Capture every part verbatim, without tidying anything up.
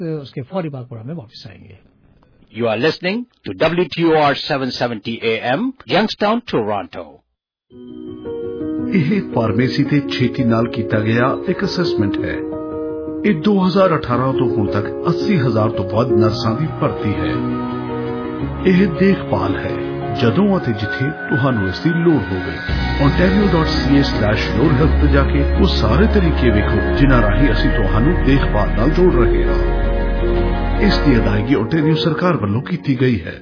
उसके फौरी बाद प्रोग्राम में वापस आएंगे। You are listening to W T O R seven seventy A M, Youngstown, Toronto. ਇਹ ਫਾਰਮੇਸੀ ਤੇ ਛੇਤੀ ਨਾਲ ਕੀਤਾ ਗਿਆ ਇੱਕ ਅਸੈਸਮੈਂਟ ਹੈ। ਇਹ ਦੋ ਹਜ਼ਾਰ ਅਠਾਰਾਂ ਤੋਂ ਹੁਣ ਤੱਕ अस्सी ਹਜ਼ਾਰ ਤੋਂ ਵੱਧ ਨਰਸਾਂ ਦੀ ਭਰਤੀ ਹੈ। ਇਹ ਦੇਖਭਾਲ ਹੈ ਜਦੋਂ ਅਤੇ ਜਿੱਥੇ ਤੁਹਾਨੂੰ ਇਸ ਦੀ ਲੋੜ ਹੋਵੇ। ontario dot c a slash your health ਤੇ ਜਾ ਕੇ ਉਹ ਸਾਰੇ ਤਰੀਕੇ ਵੇਖੋ ਜਿਨ੍ਹਾਂ ਰਾਹੀਂ ਅਸੀਂ ਤੁਹਾਨੂੰ ਦੇਖਭਾਲ ਨਾਲ ਜੋੜ ਰਹੇ ਹਾਂ। ਇਸ ਦੀ ਅਦਾਇਗੀ ontario ਸਰਕਾਰ ਵੱਲੋਂ ਕੀਤੀ ਗਈ ਹੈ।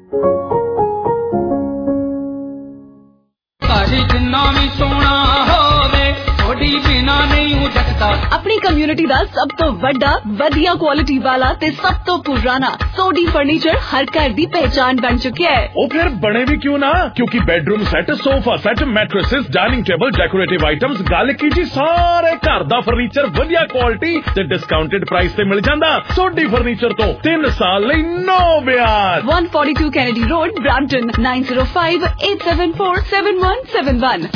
अपनी कम्युनिटी दा सब तो वड्डा वधिया क्वालिटी वाला ते सब तो पुराना सोडी फर्नीचर हर घर दी पहचान बन चुके है। ओ फिर बने भी क्यों ना, क्योंकि bedroom set, sofa set, mattresses, dining table, decorative items, गल की जी सारे घर दा फर्नीचर वधिया क्वालिटी ते डिस्काउंटेड प्राइस ते मिल जांदा। सोडी फर्नीचर तो तीन साल लई नो ब्याज। one forty-two Kennedy Road, Brampton, nine zero five eight seven four seven one seven one।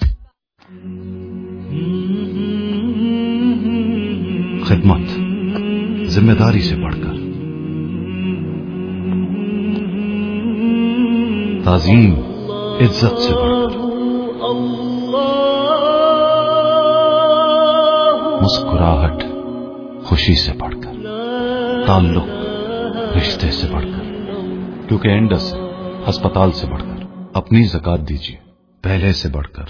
खिदमत जिम्मेदारी से बढ़कर, ताजीम इज्जत से बढ़कर, मुस्कुराहट खुशी से बढ़कर, ताल्लुक रिश्ते से बढ़कर, क्योंकि एंडस अस्पताल से बढ़कर, अपनी ज़कात दीजिए पहले से बढ़कर।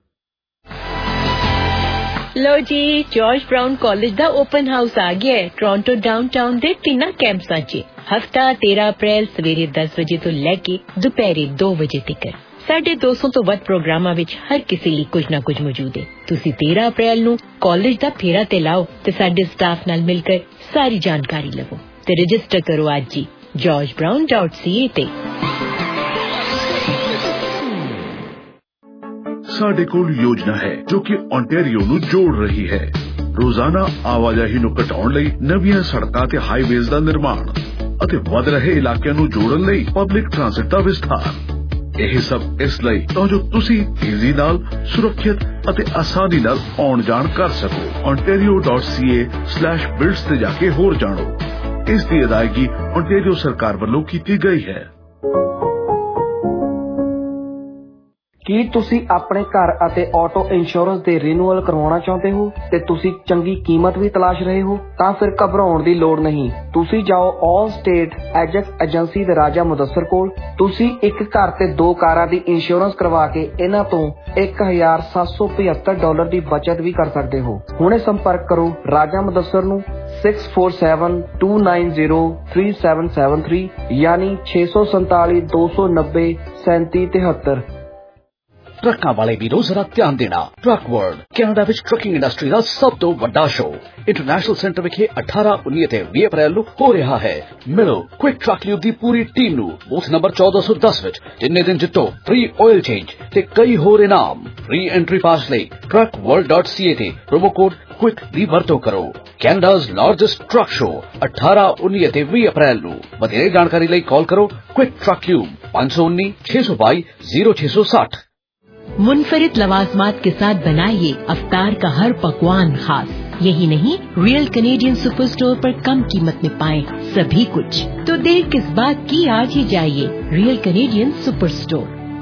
लो जी, जॉर्ज ब्राउन कॉलेज दा ओपन हाउस आ गया है टोरंटो डाउनटाउन दे तिना कैंपसां च। हफ्ता तेरह अप्रैल सवेरे दस बजे तो लैके दोपहरे दो बजे तक साढ़े दो सौ तो वध प्रोग्रामां विच हर किसी लिए कुछ ना कुछ मौजूद है। तुसी तेरह अप्रैल नू कॉलेज दा फेरा ते लाओ ते साडे स्टाफ नाल मिलकर सारी जानकारी लवो ते रजिस्टर करो आज जी George Brown dot C A ते। ਸਾਡੇ ਕੋਲ ਯੋਜਨਾ ਹੈ ਜੋ ਕਿ ontario ਨੂੰ ਜੋੜ ਰਹੀ ਹੈ। ਰੋਜ਼ਾਨਾ ਆਵਾਜਾਈ ਨੂੰ ਘਟਾਉਣ ਲਈ ਨਵੀਆਂ ਸੜਕਾਂ ਤੇ ਹਾਈਵੇਜ਼ ਦਾ ਨਿਰਮਾਣ ਅਤੇ ਵਧ ਰਹੇ ਇਲਾਕਿਆਂ ਨੂੰ ਜੋੜਨ ਲਈ ਪਬਲਿਕ ਟ੍ਰਾਂਸਪੋਰਟ ਦਾ ਵਿਸਥਾਰ। ਇਹ ਸਭ ਇਸ ਲਈ ਤਾਂ ਜੋ ਤੁਸੀਂ ਤੇਜ਼ੀ ਨਾਲ, ਸੁਰੱਖਿਅਤ ਅਤੇ ਆਸਾਨੀ ਨਾਲ ਆਉਣ ਜਾਣ ਕਰ ਸਕੋ। ontario dot c a slash builds ਤੇ ਜਾ ਕੇ ਹੋਰ ਜਾਣੋ। ਇਸ ਦੀ ਅਦਾਇਗੀ ontario ਸਰਕਾਰ ਵੱਲੋਂ ਕੀਤੀ ਗਈ ਹੈ। ਕੀ ਤੁਸੀਂ ਆਪਣੇ ਘਰ ਅਤੇ ਆਟੋ ਇੰਸ਼ੋਰੈਂਸ ਦੇ ਰਿਨਿਊਅਲ ਕਰਵਾਉਣਾ ਚਾਹੁੰਦੇ ਹੋ ਤੇ ਤੁਸੀਂ ਚੰਗੀ ਕੀਮਤ ਵੀ ਤਲਾਸ਼ ਰਹੇ ਹੋ? ਤਾਂ ਫਿਰ ਘਬਰਾਉਣ ਦੀ ਲੋੜ ਨਹੀਂ। ਤੁਸੀਂ ਜਾਓ ਆਲ ਸਟੇਟ ਐਜੈਕਟ ਏਜੰਸੀ ਦੇ ਰਾਜਾ ਮੁਦੱਸਰ ਕੋਲ। ਤੁਸੀਂ ਇੱਕ ਘਰ ਤੇ ਦੋ ਕਾਰਾਂ ਦੀ ਇੰਸ਼ੋਰੈਂਸ ਕਰਵਾ ਕੇ ਇਹਨਾਂ ਤੋਂ ਇੱਕ ਹਜ਼ਾਰ ਸੱਤ ਸੌ ਪਝੱਤਰ ਡਾਲਰ ਦੀ ਬਚਤ ਵੀ ਕਰ ਸਕਦੇ ਹੋ। ਹੁਣੇ ਸੰਪਰਕ ਕਰੋ ਰਾਜਾ ਮੁਦੱਸਰ ਨੂੰ six four seven two nine zero three seven seven three ਯਾਨੀ ਛੇ ਸੌ ਸੰਤਾਲੀ ਦੋ ਸੌ ਨੱਬੇ ਸੈਂਤੀ ਤਿਹੱਤਰ। ट्रकों वाले वीरों जरा ध्यान देना। ट्रक वर्ल्ड कनाडा विच ट्रकिंग इंडस्ट्री का सब तो बड़ा शो इंटरनेशनल सेंटर विखे अठारह उन्नीस ते बीस अप्रैल नूं हो रहा है। मिलो क्विक ट्रक यूथ दी पूरी टीम नूं बूथ नंबर चौदह सौ दस विच जिन्ने दिन जितो फ्री ऑयल चेंज ते कई होर इनाम। फ्री एंट्री पास लई truck world dot C A ते प्रोमो कोड क्विक दी वरतो करो। कैनेडा's लार्जेस्ट ट्रक शो अठारह उन्नीस ते बीस अप्रैल नूं। वधेरे जानकारी लई कॉल करो क्विक ट्रक यूब पांच सौ उन्नीस छह सौ बाईस जीरो छह सौ साठ। मुनफरिद लवाजमात के साथ बनाइए अफ्तार का हर पकवान खास। यही नहीं, रियल कैनेडियन सुपर स्टोर पर कम कीमत में पाएं सभी कुछ। तो देर किस बात की, आज ही जाइए real Canadian super store.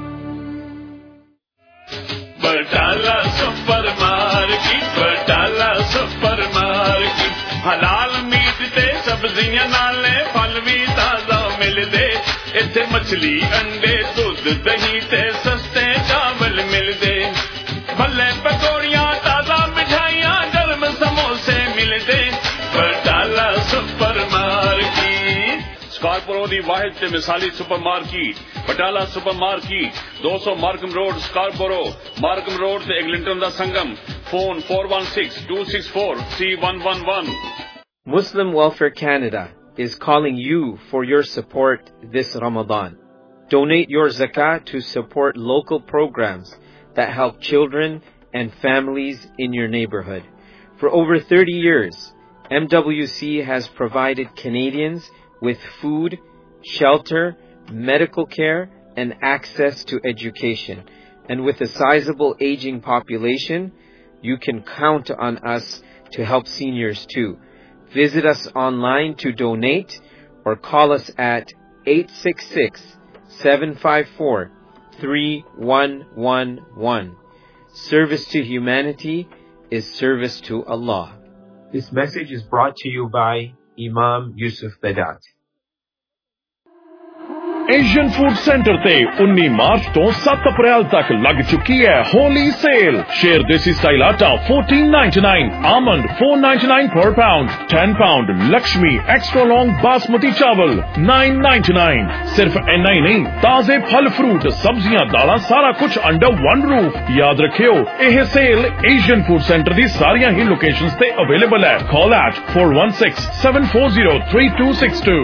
Batala super market, Batala super market, halal meat ते सब्जियां नाले फल भी ताजा मिलदे। इत्थे मछली, अंडे, दूध, दही ते सस्ते चावल मिलदे। भले पकौड़ियां, ताजा मिठाइयां, गर्म समोसे मिलदे। बटाला सुपर मार्केट स्कार्बोरो दी वाहिद ते मिसाली super market. Batala super market दो सौ Markham road Scarborough, Markham road ते एग्लिंटन दा संगम। Phone four one six two six four three one one one। Muslim Welfare Canada is calling you for your support this Ramadan. Donate your zakat to support local programs that help children and families in your neighborhood. For over thirty years, M W C has provided Canadians with food, shelter, medical care, and access to education. And with a sizable aging population, you can count on us to help seniors too. Visit us online to donate or call us at eight six six, seven five four, three one one one. Service to humanity is service to Allah. This message is brought to you by Imam Yusuf Vedat. Asian food centre تے انیس مارچ تو سات April تک لگ چکی ہے Holi cell. شیر دیسی اسٹائل آٹا fourteen ninety nine, almond four ninety nine per pound, ten pound Lakshmi extra long basmati چاول نائن نائنٹی نائن. صرف اینا ہی نہیں, تازے پھل فروٹ سبزیاں دالاں سارا کچھ انڈر ون روف. یاد رکھیو یہ سیل ایشین فوڈ سینٹر دی ساریاں ہی لوکیشنز تے اویلیبل ہے. Call at four one six seven four zero three two six two.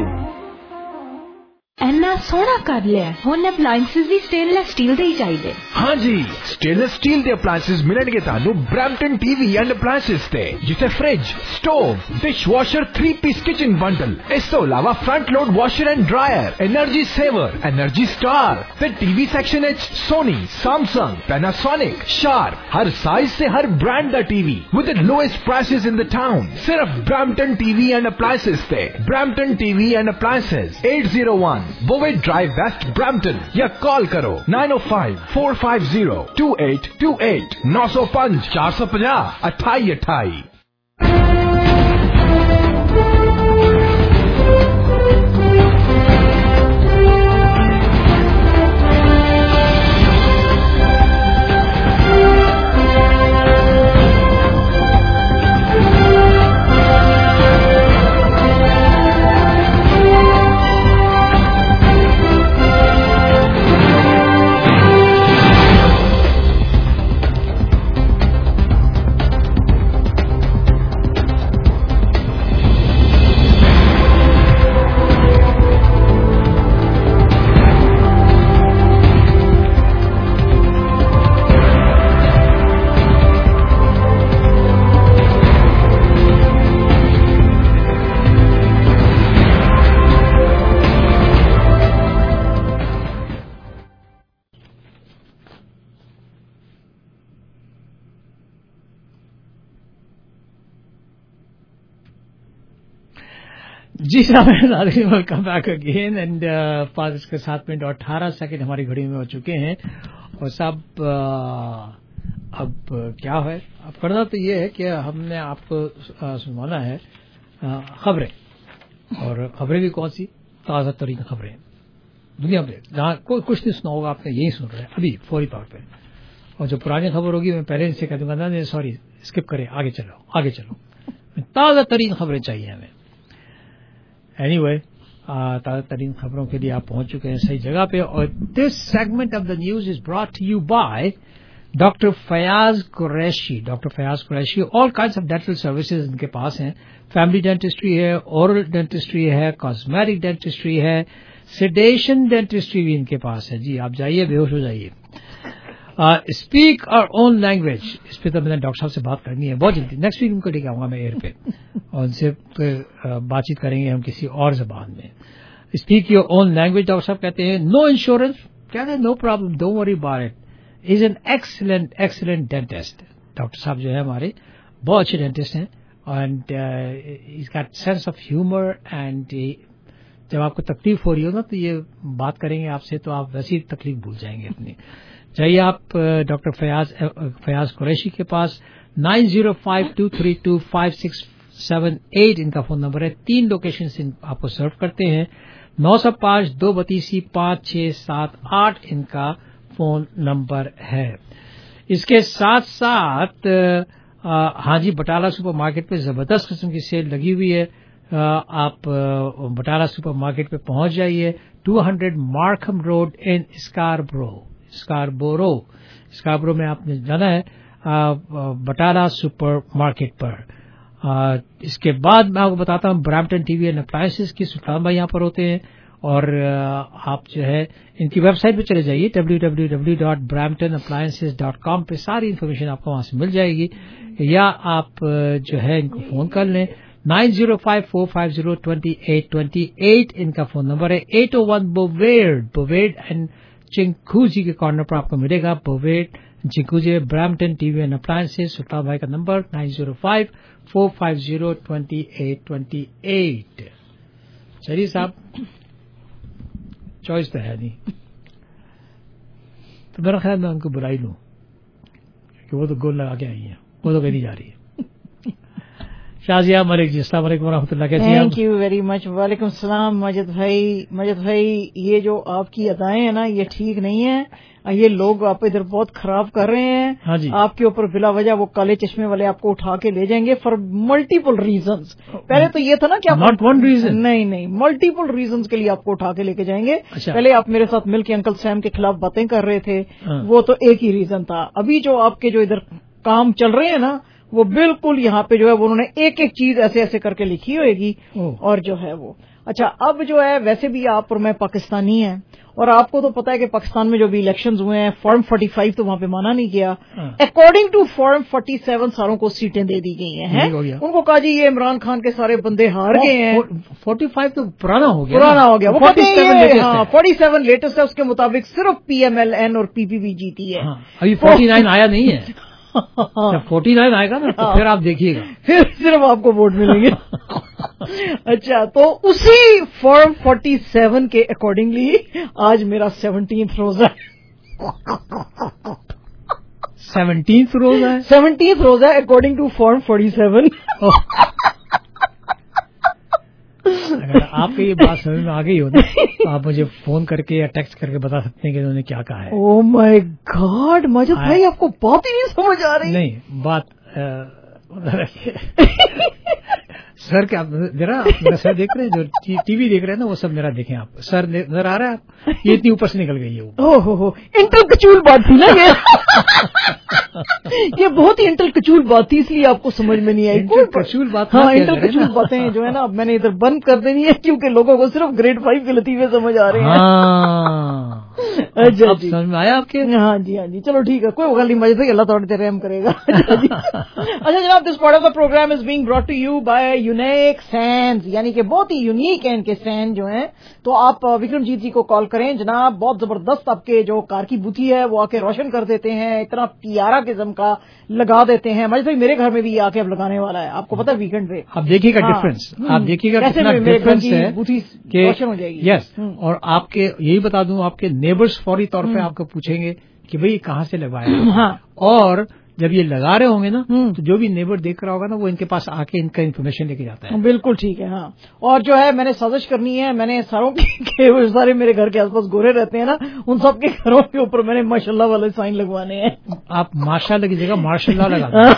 اینا سونا کر لیا ہن اپلائنسز بھی سٹین لیس سٹیل دے ہی چاہیے. ہاں جی, سٹین لیس سٹیل دے اپلائنسز ملن گے تانوں Brampton T V and appliances تے, جسے fridge, stove, dish washer, three piece kitchen bundle, اس تو علاوہ front load washer and dryer, energy saver, energy star. تے ٹی وی سیکشن وچ سونی, سیمسنگ, پیناسونک, شارپ, ہر سائز سے ہر برانڈ دا T V with the lowest prices in the town. صرف Brampton T V and appliances تے. Brampton T V and appliances at zero one بووے drive west Brampton, یا call کرو nine O five four five zero two eight two eight, نو سو پانچ چار سو پچاس اٹھائی اٹھائی. جی صاحب, ویلکم بیک اگین. اینڈ پانچ کے سات منٹ اور اٹھارہ سیکنڈ ہماری گھڑی میں ہو چکے ہیں. اور صاحب اب کیا ہے, اب کرنا تو یہ ہے کہ ہم نے آپ کو سنوانا ہے خبریں, اور خبریں بھی کون سی, تازہ ترین خبریں دنیا میں, جہاں کوئی کچھ نہیں سنا ہوگا آپ نے, یہی سن رہے ہیں ابھی فوری طور پہ. اور جو پرانی خبر ہوگی میں پہلے سے کہہ دوں گا, نہیں سوری اسکپ کریں, آگے چلو آگے چلو, تازہ ترین خبریں چاہیے ہمیں. اینی وے, تازہ ترین خبروں کے لیے آپ پہنچ چکے ہیں صحیح جگہ پہ. اور this segment of the news is brought to you by doctor Fayaz Qureshi. Doctor Fayaz Qureshi, all kinds of dental services ان کے پاس ہیں. فیملی ڈینٹسٹری ہے, اورل ڈینٹسٹری ہے, کاسمیٹک ڈینٹسٹری ہے, سیڈیشن ڈینٹسٹری بھی ان کے پاس ہے. جی آپ جائیے, بے ہوش ہو جائیے. اسپیک آور اون لینگویج, اس پہ تو میں نے ڈاکٹر صاحب سے بات کرنی ہے بہت جلدی. نیکسٹ ویک ان کو لے کے آؤں گا میں ایئر پہ, اور ان سے بات چیت کریں گے ہم کسی اور زبان میں. Speak your own language, doctor صاحب کہتے ہیں نو انشورنس, کہتے ہیں no problem, don't worry about it, is an excellent excellent dentist. Doctor صاحب جو ہے ہمارے بہت اچھے ڈینٹسٹ ہیں, and is great sense of humour. And جب آپ کو تکلیف ہو رہی ہو نا تو یہ بات کریں گے آپ سے تو آپ ویسی تکلیف بھول جائیں گے اپنی. چاہیے آپ ڈاکٹر فیاض فیاض قریشی کے پاس. Nine zero five two three two five six seven eight ان کا فون نمبر ہے. تین لوکیشن آپ کو سرو کرتے ہیں. نو سو پانچ دو بتیسی پانچ چھ سات آٹھ ان کا فون نمبر ہے. اس کے ساتھ ساتھ ہاں جی, بٹالہ سپر مارکیٹ پہ زبردست قسم کی سیل لگی ہوئی ہے. آپ بٹالہ سپر مارکیٹ پہ پہنچ جائیے. Two hundred Markham road in Scarborough. Scarborough Scarborough میں آپ نے جانا ہے بٹالہ سپر مارکیٹ پر. اس کے بعد میں آپ کو بتاتا ہوں Brampton T V and appliances کی. سلطان بھائی یہاں پر ہوتے ہیں, اور آپ جو ہے ان کی ویب سائٹ پہ چلے جائیے W W W dot Brampton appliances dot com پہ. ساری انفارمیشن آپ کو وہاں سے مل جائے گی, یا آپ جو ہے ان کو فون کر لیں. Nine zero five four five zero twenty eight twenty eight ان کا فون نمبر ہے. Eight O one Bovaird Bovaird and Chinguacousy کے کارنر پر آپ کو ملے گا. Bovaird Chinguacousy Brampton TV and appliances, Sultan भाई का number nine zero five four five zero twenty eight twenty eight. चलिए साहब, चॉइस तो है नहीं, तो मेरा ख्याल मैं उनको बुलाई लूं कि वो तो गोल लगा के आई है, वो तो कहीं जा रही है। शाजिया मलिक जी, अस्सलाम वालेकुम वरहमतुल्लाह, कैसी हैं? Thank you very much. वालेकुम सलाम मजिद भाई। मजिद भाई, ये जो आपकी अदाएं हैं ना, ये ठीक नहीं है, ये लोग आप इधर बहुत खराब कर रहे हैं। हाँ जी। आपके ऊपर बिला वजह वो काले चश्मे वाले आपको उठा के ले जाएंगे फॉर मल्टीपल रीजंस। पहले तो ये था ना कि नॉट वन रीजन, नहीं नहीं, मल्टीपल रीजंस के लिए आपको उठा के लेके जाएंगे। अच्छा। पहले आप मेरे साथ मिलके अंकल सैम के खिलाफ बातें कर रहे थे, हाँ। वो तो एक ही रीजन था। अभी जो आपके जो इधर काम चल रहे हैं ना, वो बिल्कुल यहाँ पे जो है वो उन्होंने एक एक चीज ऐसे ऐसे करके लिखी होगी, और जो है वो अच्छा। अब जो है वैसे भी आप और मैं पाकिस्तानी हैं, और आपको तो पता है कि पाकिस्तान में जो भी इलेक्शंस हुए हैं, फॉर्म फोर्टी फाइव तो वहां पे माना नहीं गया। According to form forty seven सारों को सीटें दे दी गई हैं। है? उनको कहा जी ये इमरान खान के सारे बंदे हार गए हैं। फोर्टी फाइव तो पुराना हो गया, पुराना हो गया। वो फोर्टी सेवन हाँ, फोर्टी सेवन लेटेस्ट है। उसके मुताबिक सिर्फ पीएमएलएन और पीपीपी जीती है। हाँ, अभी फोर्टी नाइन आया नहीं है। जब फोर्टी नाइन आएगा ना तो फिर आप देखिएगा, फिर सिर्फ आपको वोट मिलेंगे। अच्छा, तो उसी फॉर्म फोर्टी सेवन के अकॉर्डिंगली आज मेरा सेवनटीन्थ रोजा है। सेवनटीन्थ रोजा है? सेवनटीन्थ रोजा है according to form forty seven. अगर आपको ये बात समझ में आ गई हो ना, तो आप मुझे फोन करके या टेक्स्ट करके बता सकते हैं कि उन्होंने क्या कहा है। ओह माय गॉड मजिद भाई, आपको बात ही नहीं समझ आ रही। नहीं, बात सर क्या जरा मेरा सर देख रहे हैं, जो टीवी देख रहे हैं ना, वो सब मेरा देखें आप। सर नजर आ रहा है आप? ये इतनी ऊपर से निकल गई है वो। ओह हो, इंटल कचूल बात थी ना ये। ये बहुत ही इंटल कचूल बात थी, इसलिए आपको समझ में नहीं आई। इंटल कचूल बात? हाँ, इंटल कचूल बातें जो है ना, अब मैंने इधर बंद कर देनी है, क्योंकि लोगों को सिर्फ ग्रेड फाइव के लतीफे समझ आ रहे हैं। अच्छा, अब समझ में आया आपके? हाँ जी, हाँ जी, चलो ठीक है, कोई गल नहीं, मजे से अल्लाह थोड़ी देर रहम करेगा। अच्छा जनाब, this part of the programme is being brought to you by unique sands, यानी कि बहुत ही यूनिक है इनके सैंड जो हैं। तो आप विक्रमजीत जी को कॉल करें जनाब, बहुत जबरदस्त आपके जो कार की बूथी है वो आके रोशन कर देते हैं, इतना प्यारा किस्म का लगा देते हैं। मजे भाई मेरे घर में भी आके अब लगाने वाला है, आपको पता है वीकेंड पे। आप देखिएगा डिफरेंस, आप देखिएगा कितना डिफरेंस है कि रोशन हो जाएगी। यस, और आपके यही बता दूं, आपके नेबर्स फौरी तौर पे आपको पूछेंगे कि भाई कहाँ से लगवाया। हाँ। और जब ये लगा रहे होंगे ना, तो जो भी नेबर देख रहा होगा ना, वो इनके पास आके इनका इन्फॉर्मेशन लेके जाता है। बिल्कुल ठीक है। हाँ, और जो है मैंने साजिश करनी है, मैंने सारों के वो सारे मेरे घर के आसपास गोरे रहते हैं ना, उन सब के घरों के ऊपर मैंने माशाल्लाह वाले साइन लगवाने हैं। आप माशाल्लाह की जगह माशाल्लाह लगा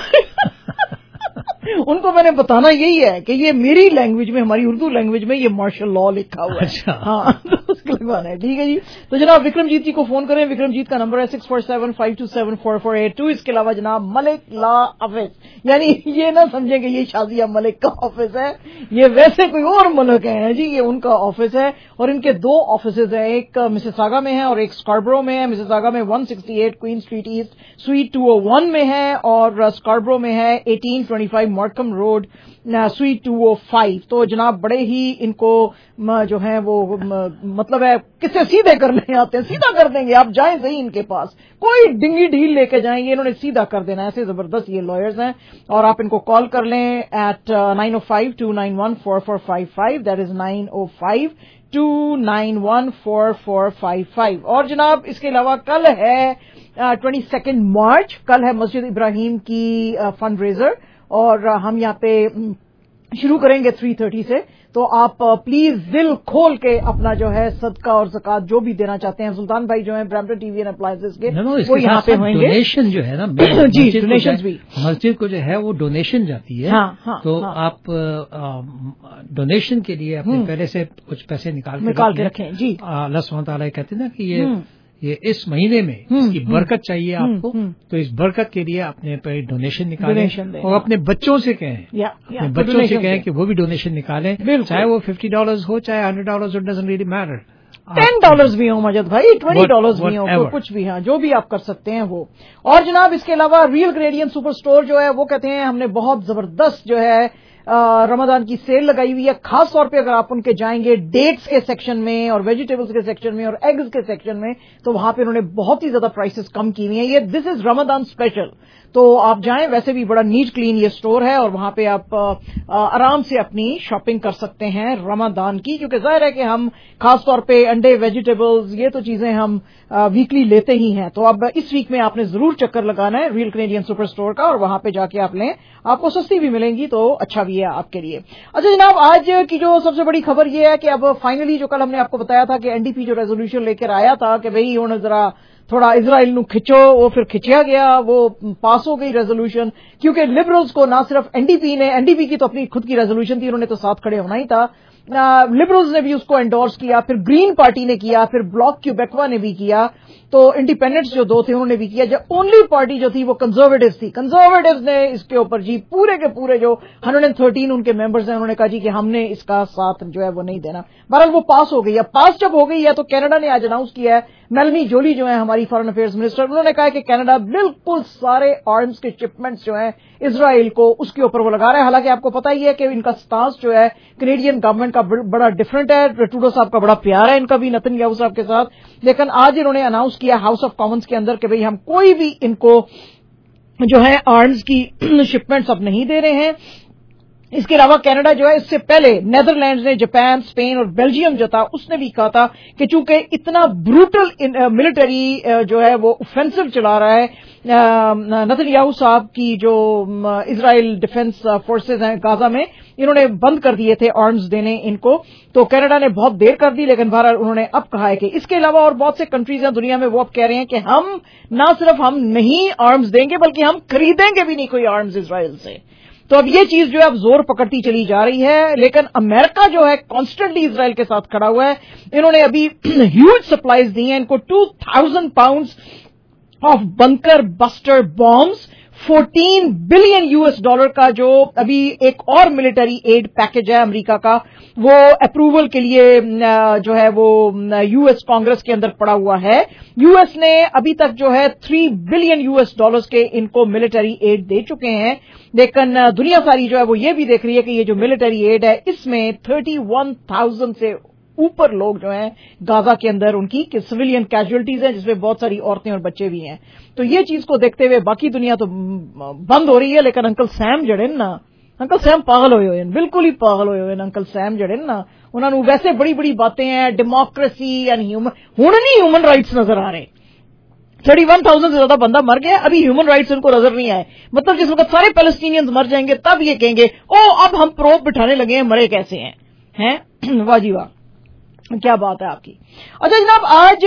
उनको मैंने बताना यही है कि ये मेरी लैंग्वेज में, हमारी उर्दू लैंग्वेज में ये मार्शल लॉ लिखा हुआ है। अच्छा। हाँ, तो उसको लगवाना है। ठीक है जी, तो जनाब विक्रमजीत जी को फोन करें। विक्रमजीत का नंबर है six four seven five two seven four four eight two. इसके अलावा जनाब मलिक लॉ ऑफिस, यानी ये ना समझे कि ये शाजिया मलिक का ऑफिस है, ये वैसे कोई और मलिक है जी, ये उनका ऑफिस है। और इनके दो ऑफिसेज हैं, एक मिसिसागा में है और एक स्कार्बरो में है। मिसिसागा में one sixty eight Queen street east suite two O one में है, और स्कार्बरो में है eighteen twenty five Markham road suite two O five. तो जनाब बड़े ही इनको जो है वो मतलब है किससे सीधे करने आते हैं, सीधा कर देंगे। आप जाएं सही इनके पास, कोई डिंगी ढील लेके जाएंगे, इन्होंने सीधा कर देना। ऐसे जबरदस्त ये लॉयर्स हैं। और आप इनको कॉल कर लें at nine O five two nine one four four five five, that is nine O five two nine one four four five five. और जनाब इसके अलावा कल है ट्वेंटी सेकेंड मार्च, कल है मस्जिद इब्राहिम की फंड रेजर, और हम यहाँ पे शुरू करेंगे थ्री थर्टी से। तो आप प्लीज दिल खोल के अपना जो है सदका और ज़कात जो भी देना चाहते हैं, सुल्तान भाई जो है ब्रैम्पटन टीवी एंड अप्लायंसेस के, वो यहाँ पे होंगे। डोनेशन जो है ना जी, डोनेशन भी मस्जिद को जो है वो डोनेशन जाती है। हाँ, हाँ, तो हाँ। आप डोनेशन के लिए अपने पहले से कुछ पैसे निकाल के निकाल के रखें जी। अल्लाह सुब्हानहू तआला कहते हैं ना कि ये ये इस महीने में इसकी बरकत चाहिए आपको, तो इस बरकत के लिए अपने पे डोनेशन निकालें, और अपने बच्चों से कहें, अपने बच्चों से कहें कि वो भी डोनेशन निकालें, चाहे वो फिफ्टी डॉलर्स हो, चाहे hundred dollars, it doesn't really matter. Ten dollars भी हो मजद भाई, ट्वेंटी डॉलर्स भी हो, कुछ भी, हाँ जो भी आप कर सकते हैं वो। और जनाब इसके अलावा रियल ग्रेडियंट सुपर स्टोर जो है वो कहते हैं हमने बहुत जबरदस्त जो है रमजान की सेल लगाई हुई है। खास तौर पे अगर आप उनके जाएंगे डेट्स के सेक्शन में और वेजिटेबल्स के सेक्शन में और एग्स के सेक्शन में, तो वहां पे उन्होंने बहुत ही ज्यादा प्राइसेस कम की हुई हैं। ये दिस इज रमजान स्पेशल, तो आप जाएं। वैसे भी बड़ा नीट क्लीन ये स्टोर है और वहां पे आप आ, आराम से अपनी शॉपिंग कर सकते हैं रमजान की, क्योंकि जाहिर है कि हम खास तौर पे अंडे, वेजिटेबल्स, ये तो चीजें हम वीकली लेते ही हैं। तो अब इस वीक में आपने जरूर चक्कर लगाना है रियल कैनेडियन सुपर स्टोर का, और वहां पे जाके आप लें, आपको सस्ती भी मिलेंगी तो अच्छा भी है आपके लिए। अच्छा जनाब, आज की जो सबसे बड़ी खबर ये है कि अब फाइनली, जो कल हमने आपको बताया था कि एनडीपी जो रेजोल्यूशन लेकर आया था कि भाई हुण जरा थोड़ा इजराइल नु खिंचो, वो फिर खिंचा गया, वो पास हो गई रेजोल्यूशन, क्योंकि लिबरल्स को ना सिर्फ एनडीपी ने, एनडीपी की तो अपनी खुद की रेजोल्यूशन थी, उन्होंने तो साथ खड़े होना ही था, लिबरल्स ने भी उसको एंडोर्स किया, फिर ग्रीन पार्टी ने किया, फिर ब्लॉक क्यूबेकवा ने भी किया, तो इंडिपेंडेंट्स जो दो थे उन्होंने भी किया। जब ओनली पार्टी जो थी वो कंजर्वेटिव्स थी, कंजर्वेटिव्स ने इसके ऊपर जी पूरे के पूरे जो एक सौ तेरह उनके मेंबर्स हैं, उन्होंने कहा जी कि हमने इसका साथ जो है वो नहीं देना। बहरहाल वो पास हो गई है। पास जब हो गई है तो कनाडा ने आज अनाउंस किया है, मेलनी जोली जो है हमारी फॉरेन अफेयर्स मिनिस्टर, उन्होंने कहा कि कनाडा बिल्कुल सारे आर्म्स के शिपमेंट्स जो हैं इजराइल को, उसके ऊपर वो लगा रहा है। हालांकि आपको पता ही है कि इनका स्टांस जो है कैनेडियन गवर्नमेंट का बड़ा डिफरेंट है। ट्रूडो साहब का बड़ा प्यार है इनका भी नेतन्याहू साहब के साथ, लेकिन आज इन्होंने अनाउंस किया हाउस ऑफ कॉमन्स के अंदर कि भाई हम कोई भी इनको जो है आर्म्स की शिपमेंट्स अब नहीं दे रहे हैं। इसके अलावा कनाडा जो है, इससे पहले नेदरलैंड्स ने, जापान, स्पेन और बेल्जियम जो था उसने भी कहा था कि चूंकि इतना ब्रूटल मिलिट्री जो है वो ऑफेंसिव चला रहा है नेतन्याहू साहब की जो इजराइल डिफेंस फोर्सेज हैं गाजा में, इन्होंने बंद कर दिए थे आर्म्स देने इनको, तो कनाडा ने बहुत देर कर दी, लेकिन बहरहाल उन्होंने अब कहा है कि इसके अलावा और बहुत से कंट्रीज हैं दुनिया में, वो अब कह रहे हैं कि हम ना सिर्फ हम नहीं आर्म्स देंगे बल्कि हम खरीदेंगे भी नहीं कोई आर्म्स इजराइल से। तो अब ये चीज जो है अब जोर पकड़ती चली जा रही है, लेकिन अमेरिका जो है कॉन्स्टेंटली इजराइल के साथ खड़ा हुआ है। इन्होंने अभी ह्यूज सप्लाईज दी हैं इनको, two thousand pounds of bunker buster bombs, चौदह बिलियन यूएस डॉलर का जो अभी एक और मिलिट्री एड पैकेज है अमेरिका का, वो अप्रूवल के लिए जो है वो यूएस कांग्रेस के अंदर पड़ा हुआ है। यूएस ने अभी तक जो है तीन बिलियन यूएस डॉलर्स के इनको मिलिट्री एड दे चुके हैं, लेकिन दुनिया सारी जो है वो ये भी देख रही है कि ये जो मिलिट्री एड है इसमें इकतीस हज़ार से ऊपर लोग जो हैं गाजा के अंदर, उनकी सिविलियन कैजुअलिटीज हैं, जिसमें बहुत सारी औरतें और बच्चे भी हैं। तो ये चीज को देखते हुए बाकी दुनिया तो बंद हो रही है, लेकिन अंकल सैम जड़े ना, अंकल सैम पागल होए हुए, बिल्कुल ही पागल होए हुए अंकल सैम जड़े ना, उन्होंने वैसे बड़ी बड़ी बातें हैं डेमोक्रेसी एंड ह्यूमन, हुण नहीं ह्यूमन राइट्स नजर आ रहे। थर्टी वन थाउजेंड से ज्यादा बंदा मर गया, अभी ह्यूमन राइट्स उनको नजर नहीं आए। मतलब जिस वक्त सारे पैलेस्टीनियंस मर जाएंगे तब ये कहेंगे ओ अब हम प्रोब बिठाने लगे हैं, मरे कैसे हैं, हैं? वाह जी वाह, क्या बात है आपकी। अच्छा जनाब,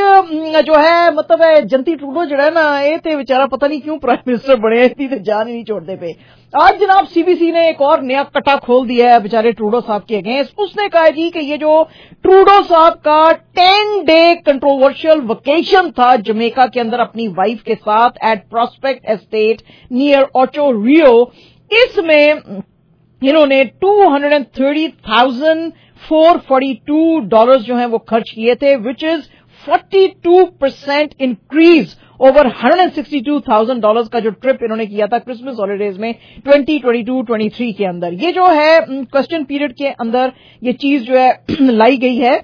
आज जो है मतलब है जनती ट्रूडो जो है ना, ये तो बेचारा पता नहीं क्यों प्राइम मिनिस्टर बने, इतनी तो जान ही नहीं छोड़ते पे। आज जनाब सीबीसी ने एक और नया कटा खोल दिया है बेचारे ट्रूडो साहब के अगेंस्ट। उसने कहा जी कि ये जो ट्रूडो साहब का टेन डे कंट्रोवर्शियल वेकेशन था जमैका के अंदर अपनी वाइफ के साथ at Prospect Estate near Ocho Rios, इसमें इन्होंने two hundred thirty thousand four forty two dollars जो हैं वो खर्च किए थे, which is forty two percent increase over one hundred sixty two thousand dollars का जो ट्रिप इन्होंने किया था क्रिसमस हॉलीडेज में twenty twenty two twenty three के अंदर। ये जो है क्वेश्चन पीरियड के अंदर ये चीज जो है लाई गई है।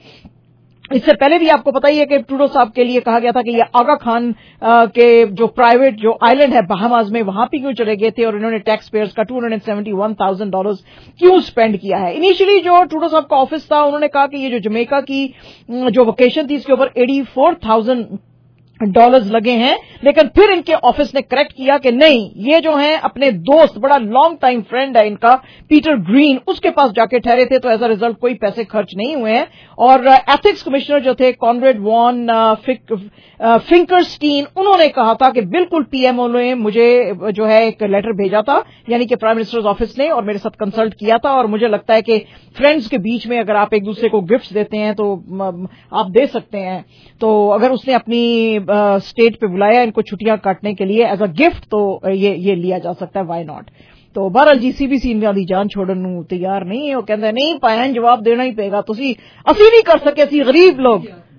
इससे पहले भी आपको पता ही है कि ट्रूडो साहब के लिए कहा गया था कि ये आगा खान आ, के जो प्राइवेट जो आइलैंड है बहामास में, वहां पे क्यों चले गए थे और इन्होंने टैक्स पेयर्स का two hundred seventy one thousand dollars क्यों स्पेंड किया है। इनिशियली जो ट्रूडो साहब का ऑफिस था उन्होंने कहा कि ये जो जमैका की जो वेकेशन थी इसके ऊपर एटी फोर थाउजेंड डॉलर्स लगे हैं, लेकिन फिर इनके ऑफिस ने करेक्ट किया कि नहीं, ये जो है अपने दोस्त, बड़ा लॉन्ग टाइम फ्रेंड है इनका पीटर ग्रीन, उसके पास जाके ठहरे थे, तो एज अ रिजल्ट कोई पैसे खर्च नहीं हुए हैं। और एथिक्स कमिश्नर जो थे कॉनरेड वॉन फिंकरस्टीन, उन्होंने कहा था कि बिल्कुल पीएमओ ने मुझे जो है एक लेटर भेजा था, यानी कि प्राइम मिनिस्टर्स ऑफिस ने, और मेरे साथ कंसल्ट किया था, और मुझे लगता है कि फ्रेंड्स के बीच में अगर आप एक दूसरे को गिफ्ट्स देते हैं तो आप दे सकते हैं। तो अगर उसने अपनी स्टेट पे बुलाया इनको छुट्टियां काटने के लिए एज अ गिफ्ट, तो ये ये लिया जा सकता है, व्हाई नॉट। तो बहरहाल जी सीबीसी इन्हां दी जान छोड़न नूं तैयार नहीं है, वो कहंदे नहीं पायन जवाब देना ही पेगा, तुसी असी नहीं कर सके, असी गरीब लोग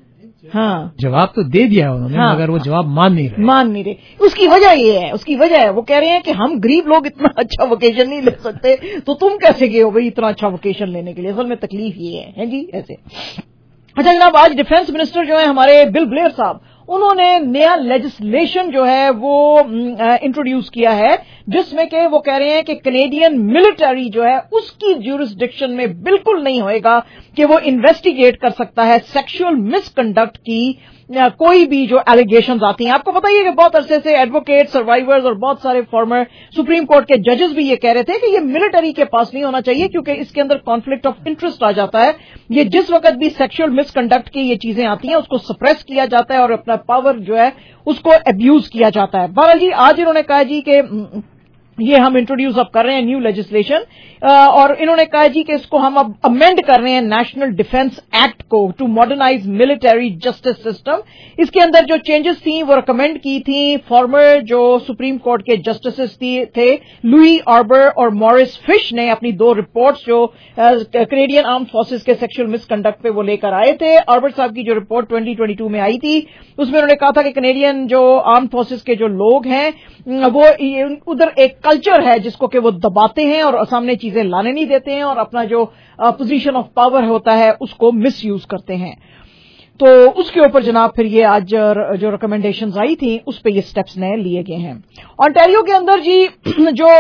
हाँ जवाब तो दे दिया है उन्होंने, हाँ, मगर वो जवाब मान नहीं रहे मान नहीं रहे। उसकी वजह ये है, उसकी वजह है वो कह रहे हैं कि हम गरीब लोग इतना अच्छा वेकेशन नहीं ले सकते, तो तुम कैसे गए हो भाई इतना अच्छा वेकेशन लेने के लिए। असल में तकलीफ ये है, है जी ऐसे। अच्छा जनाब, आज डिफेंस मिनिस्टर जो है हमारे बिल ब्लेयर साहब, उन्होंने नया लेजिस्लेशन जो है वो इंट्रोड्यूस किया है, जिसमें कि वो कह रहे हैं कि कैनेडियन मिलिट्री जो है उसकी ज्यूरिसडिक्शन में बिल्कुल नहीं होएगा कि वो इन्वेस्टिगेट कर सकता है सेक्सुअल मिसकंडक्ट की कोई भी जो एलिगेशंस आती हैं। आपको पता ही है कि बहुत अरसे से एडवोकेट, सर्वाइवर्स और बहुत सारे फॉर्मर सुप्रीम कोर्ट के जजेस भी ये कह रहे थे कि ये मिलिट्री के पास नहीं होना चाहिए, क्योंकि इसके अंदर कॉन्फ्लिक्ट ऑफ इंटरेस्ट आ जाता है। ये जिस वक्त भी सेक्सुअल मिसकंडक्ट की ये चीजें आती हैं उसको सप्रेस किया जाता है और अपना पावर जो है उसको अब्यूज किया जाता है। बहरहाल जी आज इन्होंने कहा जी कि ये हम इंट्रोड्यूस अब कर रहे हैं न्यू लेजिस्लेशन, और इन्होंने कहा जी कि इसको हम अब अमेंड कर रहे हैं नेशनल डिफेंस एक्ट को to modernise military justice system. इसके अंदर जो चेंजेस थी वो रिकमेंड की थी फॉर्मर जो सुप्रीम कोर्ट के जस्टिस थे लुई आर्बर और मॉरिस फिश ने अपनी दो रिपोर्ट्स जो कैनेडियन आर्म्ड फोर्सेस के सेक्सुअल मिसकंडक्ट पे वो लेकर आए थे। आर्बर साहब की जो रिपोर्ट ट्वेंटी ट्वेंटी टू में आई थी उसमें उन्होंने कहा था कि कैनेडियन जो आर्म्ड फोर्सेस के जो लोग हैं वो उधर एक कल्चर है जिसको कि वो दबाते हैं और सामने चीजें लाने नहीं देते हैं और अपना जो पोजीशन ऑफ पावर होता है उसको मिस यूज करते हैं। तो उसके ऊपर जनाब फिर ये आज जो रिकमेंडेशंस आई थी उस पे ये स्टेप्स नए लिए गए हैं। ऑन्टारियो के अंदर जी जो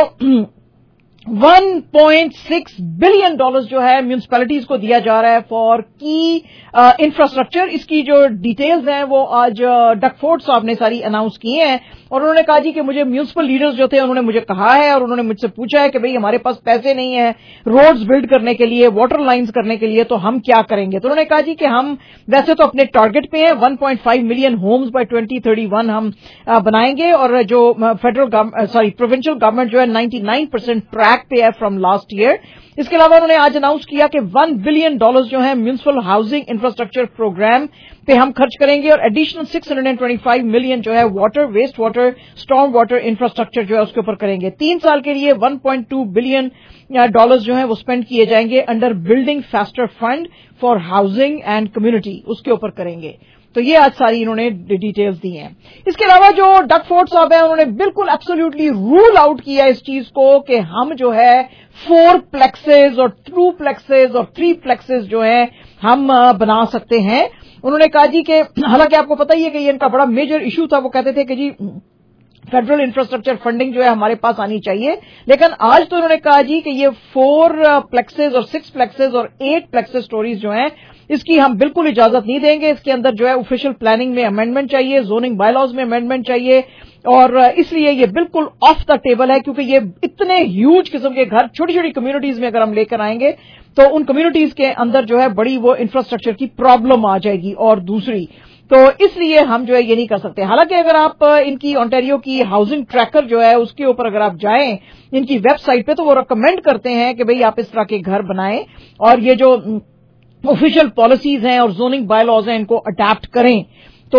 one point six billion dollars जो है म्यूनिसिपैलिटीज को दिया जा रहा है फॉर की इंफ्रास्ट्रक्चर, इसकी जो डिटेल्स हैं वो आज डकफोर्ड साहब ने सारी अनाउंस की हैं। और उन्होंने कहा जी कि मुझे म्यूनिसिपल लीडर्स जो थे उन्होंने मुझे कहा है और उन्होंने मुझसे पूछा है कि भाई हमारे पास पैसे नहीं है रोड्स बिल्ड करने के लिए, वाटर लाइंस करने के लिए, तो हम क्या करेंगे। तो उन्होंने कहा जी कि हम वैसे तो अपने टारगेट पे हैं, one point five million homes by twenty thirty one हम बनाएंगे और जो फेडरल सॉरी प्रोविंशियल गवर्नमेंट जो है नाइन्टी नाइन परसेंट ट्रैक पे है फ्रॉम लास्ट ईयर। इसके अलावा उन्होंने आज अनाउंस किया कि वन बिलियन डॉलर्स जो है म्यूनिसिपल हाउसिंग इंफ्रास्ट्रक्चर प्रोग्राम पे हम खर्च करेंगे और additional six hundred twenty five million जो है water, waste water, storm water infrastructure जो है उसके ऊपर करेंगे। तीन साल के लिए one point two billion dollars जो है वो स्पेंड किए जाएंगे under building faster fund for housing and community, उसके ऊपर करेंगे। तो ये आज सारी इन्होंने डिटेल्स दी हैं। इसके अलावा जो डकफोर्ड साहब हैं उन्होंने बिल्कुल एब्सोल्युटली रूल आउट किया इस चीज को कि हम जो है फोर प्लेक्सेस और टू प्लेक्सेस और थ्री प्लेक्सेस जो है हम बना सकते हैं। उन्होंने कहा जी कि हालांकि आपको पता ही है कि ये इनका बड़ा मेजर इशू था, वो कहते थे कि जी फेडरल इंफ्रास्ट्रक्चर फंडिंग जो है हमारे पास आनी चाहिए, लेकिन आज तो उन्होंने कहा जी कि ये फोर प्लेक्सेस और सिक्स प्लेक्सेस और एट प्लेक्सेस स्टोरीज जो हैं इसकी हम बिल्कुल इजाजत नहीं देंगे। इसके अंदर जो है ऑफिशियल प्लानिंग में अमेंडमेंट चाहिए, जोनिंग बायलॉज में अमेंडमेंट चाहिए और इसलिए ये बिल्कुल ऑफ द टेबल है, क्योंकि ये इतने ह्यूज किस्म के घर छोटी छोटी कम्युनिटीज में अगर हम लेकर आएंगे तो उन कम्युनिटीज के अंदर जो है बड़ी वो इंफ्रास्ट्रक्चर की प्रॉब्लम आ जाएगी और दूसरी, तो इसलिए हम जो है ये नहीं कर सकते। हालांकि अगर आप इनकी ऑन्टारियो की हाउसिंग ट्रैकर जो है उसके ऊपर अगर आप जाएं इनकी वेबसाइट पे तो वो रिकमेंड करते हैं कि भाई आप इस तरह के घर बनाएं और ये जो ऑफिशियल पॉलिसीज हैं और जोनिंग बायलॉज हैं इनको अडैप्ट करें। तो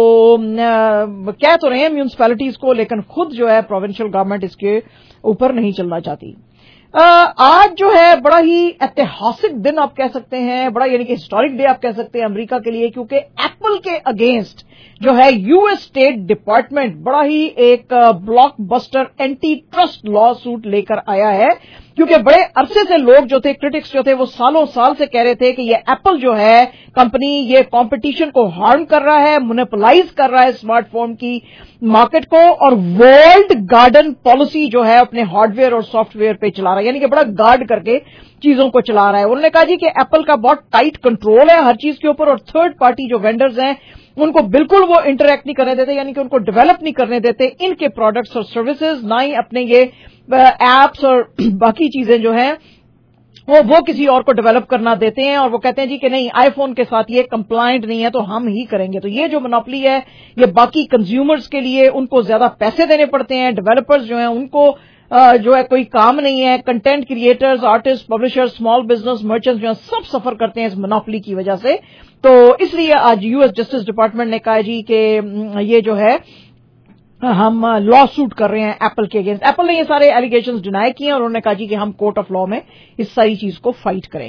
कह तो रहे हैं म्यूनिसिपैलिटीज को, लेकिन खुद जो है प्रोविंशियल गवर्नमेंट इसके ऊपर नहीं चलना चाहती। आ, आज जो है बड़ा ही ऐतिहासिक दिन आप कह सकते हैं, बड़ा यानी कि हिस्टोरिक डे आप कह सकते हैं अमेरिका के लिए, क्योंकि एप्पल के अगेंस्ट जो है यूएस स्टेट डिपार्टमेंट बड़ा ही एक blockbuster antitrust lawsuit लेकर आया है, क्योंकि बड़े अरसे से लोग जो थे, क्रिटिक्स जो थे, वो सालों साल से कह रहे थे कि ये एप्पल जो है कंपनी ये कंपटीशन को हार्म कर रहा है, मोनोपोलाइज कर रहा है स्मार्टफोन की मार्केट को और वर्ल्ड गार्डन पॉलिसी जो है अपने हार्डवेयर और सॉफ्टवेयर पे चला रहा है, यानी कि बड़ा गार्ड करके चीजों को चला रहा है। उन्होंने कहा जी कि एप्पल का बहुत टाइट कंट्रोल है हर चीज के ऊपर और थर्ड पार्टी जो वेंडर्स हैं उनको बिल्कुल वो इंटरैक्ट नहीं करने देते, यानी कि उनको डेवलप नहीं करने देते इनके प्रोडक्ट्स और सर्विसेज, ना ही अपने ये एप्स और बाकी चीजें जो हैं वो वो किसी और को डेवलप करना देते हैं। और वो कहते हैं जी कि नहीं, आईफोन के साथ ये कंप्लायंट नहीं है तो हम ही करेंगे। तो ये जो मोनोपोली है ये बाकी कंज्यूमर्स के लिए उनको ज्यादा पैसे देने पड़ते हैं, डेवलपर्स जो हैं उनको Uh, जो है कोई काम नहीं है, content creators, artist, publishers, small business merchants जो है सब सफर करते हैं इस मोनोपोली की वजह से। तो इसलिए आज यूएस जस्टिस डिपार्टमेंट ने कहा जी कि ये जो है हम लॉ सूट कर रहे हैं एप्पल के अगेंस्ट। एप्पल ने ये सारे एलिगेशंस डिनाई किए और उन्होंने कहा जी कि हम कोर्ट ऑफ लॉ में इस सारी चीज को फाइट करेंगे।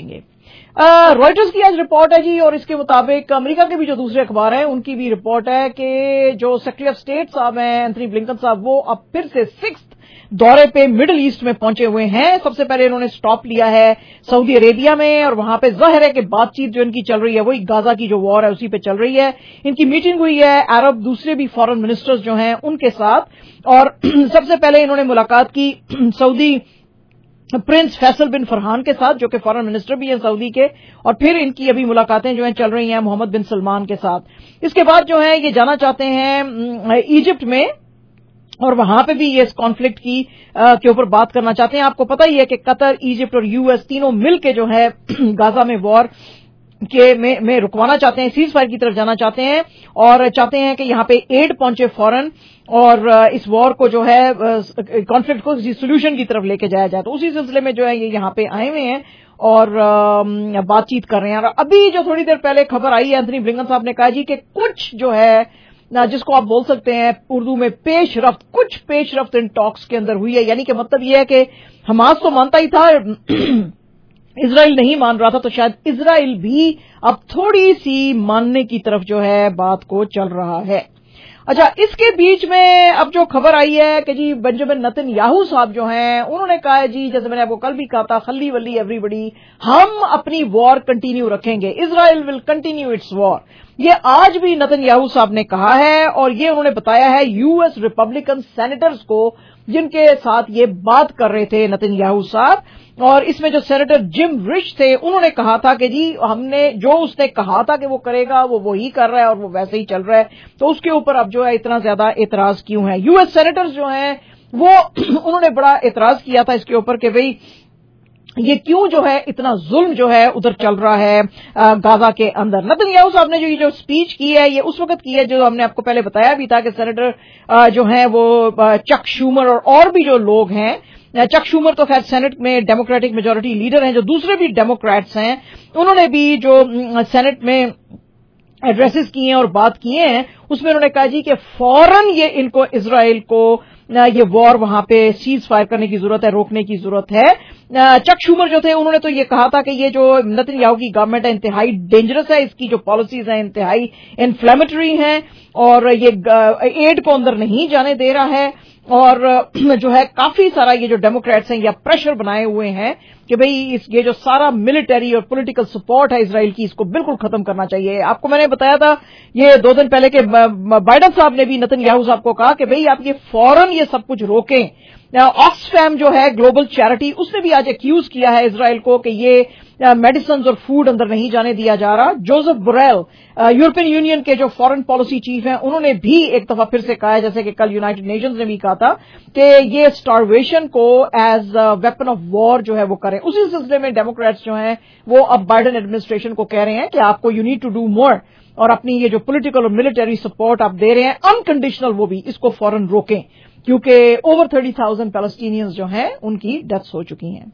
रॉयटर्स की आज रिपोर्ट है जी, और इसके मुताबिक अमेरिका के भी जो दूसरे अखबार हैं उनकी भी रिपोर्ट है कि जो सेक्रेटरी ऑफ स्टेट साहब हैं एंथनी ब्लिंकन साहब, वो अब फिर से सिक्स्थ दौरे पे मिडिल ईस्ट में पहुंचे हुए हैं। सबसे पहले इन्होंने स्टॉप लिया है सऊदी अरेबिया में, और वहां पे जाहिर है कि बातचीत जो इनकी चल रही है वही गाजा की जो वॉर है उसी पे चल रही है। इनकी मीटिंग हुई है अरब दूसरे भी फॉरेन मिनिस्टर्स जो हैं उनके साथ, और सबसे पहले इन्होंने मुलाकात की Saudi prince Faisal bin Farhan के साथ, जो कि फॉरेन मिनिस्टर भी हैं सऊदी के, और फिर इनकी अभी मुलाकातें जो हैं चल रही हैं मोहम्मद बिन सलमान के साथ। इसके बाद जो है ये जाना चाहते हैं इजिप्ट में, और वहां पे भी ये इस कॉन्फ्लिक्ट की आ, के ऊपर बात करना चाहते हैं। आपको पता ही है कि कतर, इजिप्ट और यूएस तीनों मिलके जो है गाजा में वॉर के में, में रुकवाना चाहते हैं, सीज फायर की तरफ जाना चाहते हैं, और चाहते हैं कि यहाँ पे एड पहुंचे फौरन, और इस वॉर को जो है कॉन्फ्लिक्ट को किसी सोल्यूशन की तरफ लेके जाया जाए। तो उसी सिलसिले में जो है ये यहाँ पे आए हुए हैं और बातचीत कर रहे हैं। और अभी जो थोड़ी देर पहले खबर आई है, एंथनी ब्लिंकन साहब ने कहा जी कि कुछ जो है ना, जिसको आप बोल सकते हैं उर्दू में पेश रफ्त, कुछ पेश रफ्त इन टॉक्स के अंदर हुई है। यानी कि मतलब ये है कि हमास तो मानता ही था, इजराइल नहीं मान रहा था, तो शायद इजराइल भी अब थोड़ी सी मानने की तरफ जो है बात को चल रहा है। अच्छा, इसके बीच में अब जो खबर आई है कि जी बेंजामिन नेतन्याहू साहब जो हैं उन्होंने कहा है जी, जैसे मैंने आपको कल भी कहा था, खल्ली वल्ली एवरीबडी, हम अपनी वॉर कंटिन्यू रखेंगे, Israel will continue its war. ये आज भी नेतन्याहू साहब ने कहा है, और ये उन्होंने बताया है यूएस रिपब्लिकन सेनेटर्स को, जिनके साथ ये बात कर रहे थे नेतन्याहू साहब। और इसमें जो सेनेटर जिम रिच थे उन्होंने कहा था कि जी हमने जो उसने कहा था कि वो करेगा वो वही कर रहा है और वो वैसे ही चल रहा है, तो उसके ऊपर अब जो है इतना ज्यादा एतराज क्यों है। यूएस सेनेटर्स जो हैं वो उन्होंने बड़ा एतराज किया था इसके ऊपर कि भाई ये क्यों जो है इतना जुल्म जो है उधर चल रहा है गाजा के अंदर। नेतन्याहू साहब ने जो ये जो स्पीच की है ये उस वक्त की है जो हमने आपको पहले बताया भी था कि सेनेटर जो हैं वो चक शूमर और और भी जो लोग हैं, चक शूमर तो खैर सेनेट में डेमोक्रेटिक मेजोरिटी लीडर हैं, जो दूसरे भी डेमोक्रेट्स हैं उन्होंने भी जो सेनेट में एड्रेसेस किए हैं और बात किए हैं, उसमें उन्होंने कहा जी कि फौरन ये इनको इजराइल को ये वॉर वहां पे सीज फायर करने की जरूरत है, रोकने की जरूरत है। चक शूमर जो थे उन्होंने तो ये कहा था कि ये जो नेतन्याहू की गवर्नमेंट है इंतहाई डेंजरस है, इसकी जो पॉलिसीज हैं इंतहाई इन्फ्लेमेटरी हैं, और ये एड को अंदर नहीं जाने दे रहा है, और जो है काफी सारा ये जो डेमोक्रेट्स हैं या प्रेशर बनाए हुए हैं कि भाई इस ये जो सारा मिलिटरी और पॉलिटिकल सपोर्ट है इजराइल की, इसको बिल्कुल खत्म करना चाहिए। आपको मैंने बताया था ये दो दिन पहले के बाइडन साहब ने भी नेतन्याहू साहब को कहा कि भाई आप ये फौरन ये सब कुछ रोकें। ऑक्सफैम जो है ग्लोबल चैरिटी, उसने भी आज एक्यूज किया है इजराइल को कि ये मेडिसिन और फूड अंदर नहीं जाने दिया जा रहा। जोसेफ बोरेल यूरोपियन यूनियन के जो फॉरेन पॉलिसी चीफ हैं उन्होंने भी एक दफा फिर से कहा है, जैसे कि कल यूनाइटेड नेशंस ने भी कहा था कि ये स्टारवेशन को एज वेपन ऑफ वॉर जो है वो करें। उसी सिलसिले में डेमोक्रेट्स जो हैं वो अब बाइडन एडमिनिस्ट्रेशन को कह रहे हैं कि आपको you need to do more, और अपनी ये जो पॉलिटिकल और मिलिटरी सपोर्ट आप दे रहे हैं अनकंडीशनल, वो भी इसको फौरन रोकें, क्योंकि ओवर थर्टी थाउजेंड पैलेस्टीनियंस जो हैं उनकी डेथ्स हो चुकी हैं।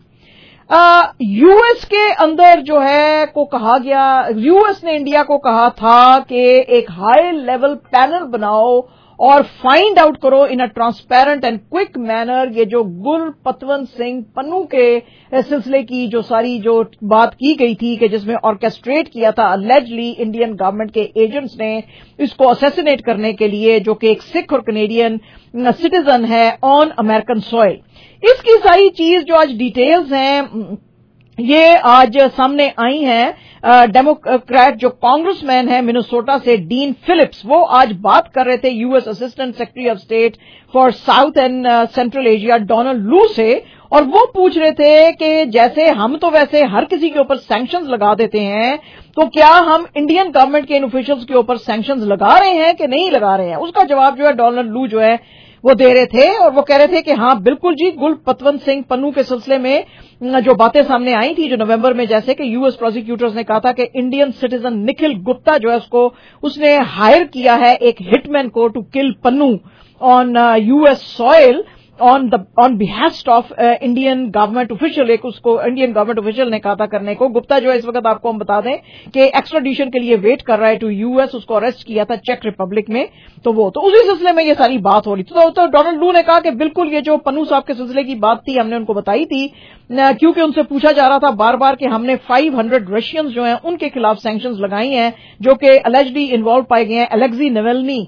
यूएस के अंदर जो है को कहा गया, यूएस ने इंडिया को कहा था कि एक हाई लेवल पैनल बनाओ और फाइंड आउट करो in a transparent and quick manner ये जो गुरपतवंत सिंह पन्नू के सिलसिले की जो सारी जो बात की गई थी कि जिसमें ऑर्केस्ट्रेट किया था अलेजली इंडियन गवर्नमेंट के एजेंट्स ने इसको असैसिनेट करने के लिए, जो कि एक सिख और कनेडियन सिटीजन है ऑन अमेरिकन सॉइल। इसकी सारी चीज जो आज डिटेल्स हैं ये आज सामने आई हैं। डेमोक्रेट जो कांग्रेसमैन है मिनेसोटा से डीन फिलिप्स, वो आज बात कर रहे थे US assistant secretary of state for South and Central Asia Donald Lu से, और वो पूछ रहे थे कि जैसे हम तो वैसे हर किसी के ऊपर सैंक्शंस लगा देते हैं, तो क्या हम इंडियन गवर्नमेंट के इन ऑफिशियल्स के ऊपर सैंक्शंस लगा रहे हैं कि नहीं लगा रहे हैं। उसका जवाब जो है डोनाल्ड लू जो है वो दे रहे थे, और वो कह रहे थे कि हाँ बिल्कुल जी, गुरपतवंत सिंह पन्नू के सिलसिले में जो बातें सामने आई थी जो नवंबर में, जैसे कि यूएस प्रोसिक्यूटर्स ने कहा था कि इंडियन सिटीजन निखिल गुप्ता जो है उसको उसने हायर किया है एक हिटमैन को to kill Pannu on US soil, on the on behest of Indian government official, एक उसको इंडियन गवर्नमेंट ऑफिशियल ने कहा था करने को। गुप्ता जो है इस वक्त आपको हम बता दें कि एक्स्ट्राडिशन के लिए वेट कर रहा है टू यूएस, उसको अरेस्ट किया था चेक रिपब्लिक में, तो वो तो उसी सिलसिले में ये सारी बात हो रही थी। तो, तो डोनाल्ड लू ने कहा कि बिल्कुल ये जो पन्नू साहब के सिलसिले की बात थी हमने उनको बताई थी, क्योंकि उनसे पूछा जा रहा था बार बार कि हमने पाँच सौ रशियंस जो हैं उनके खिलाफ सैंक्शंस लगाई हैं जो कि अलेजली इन्वॉल्व पाए गए हैं अलेक्सी नावल्नी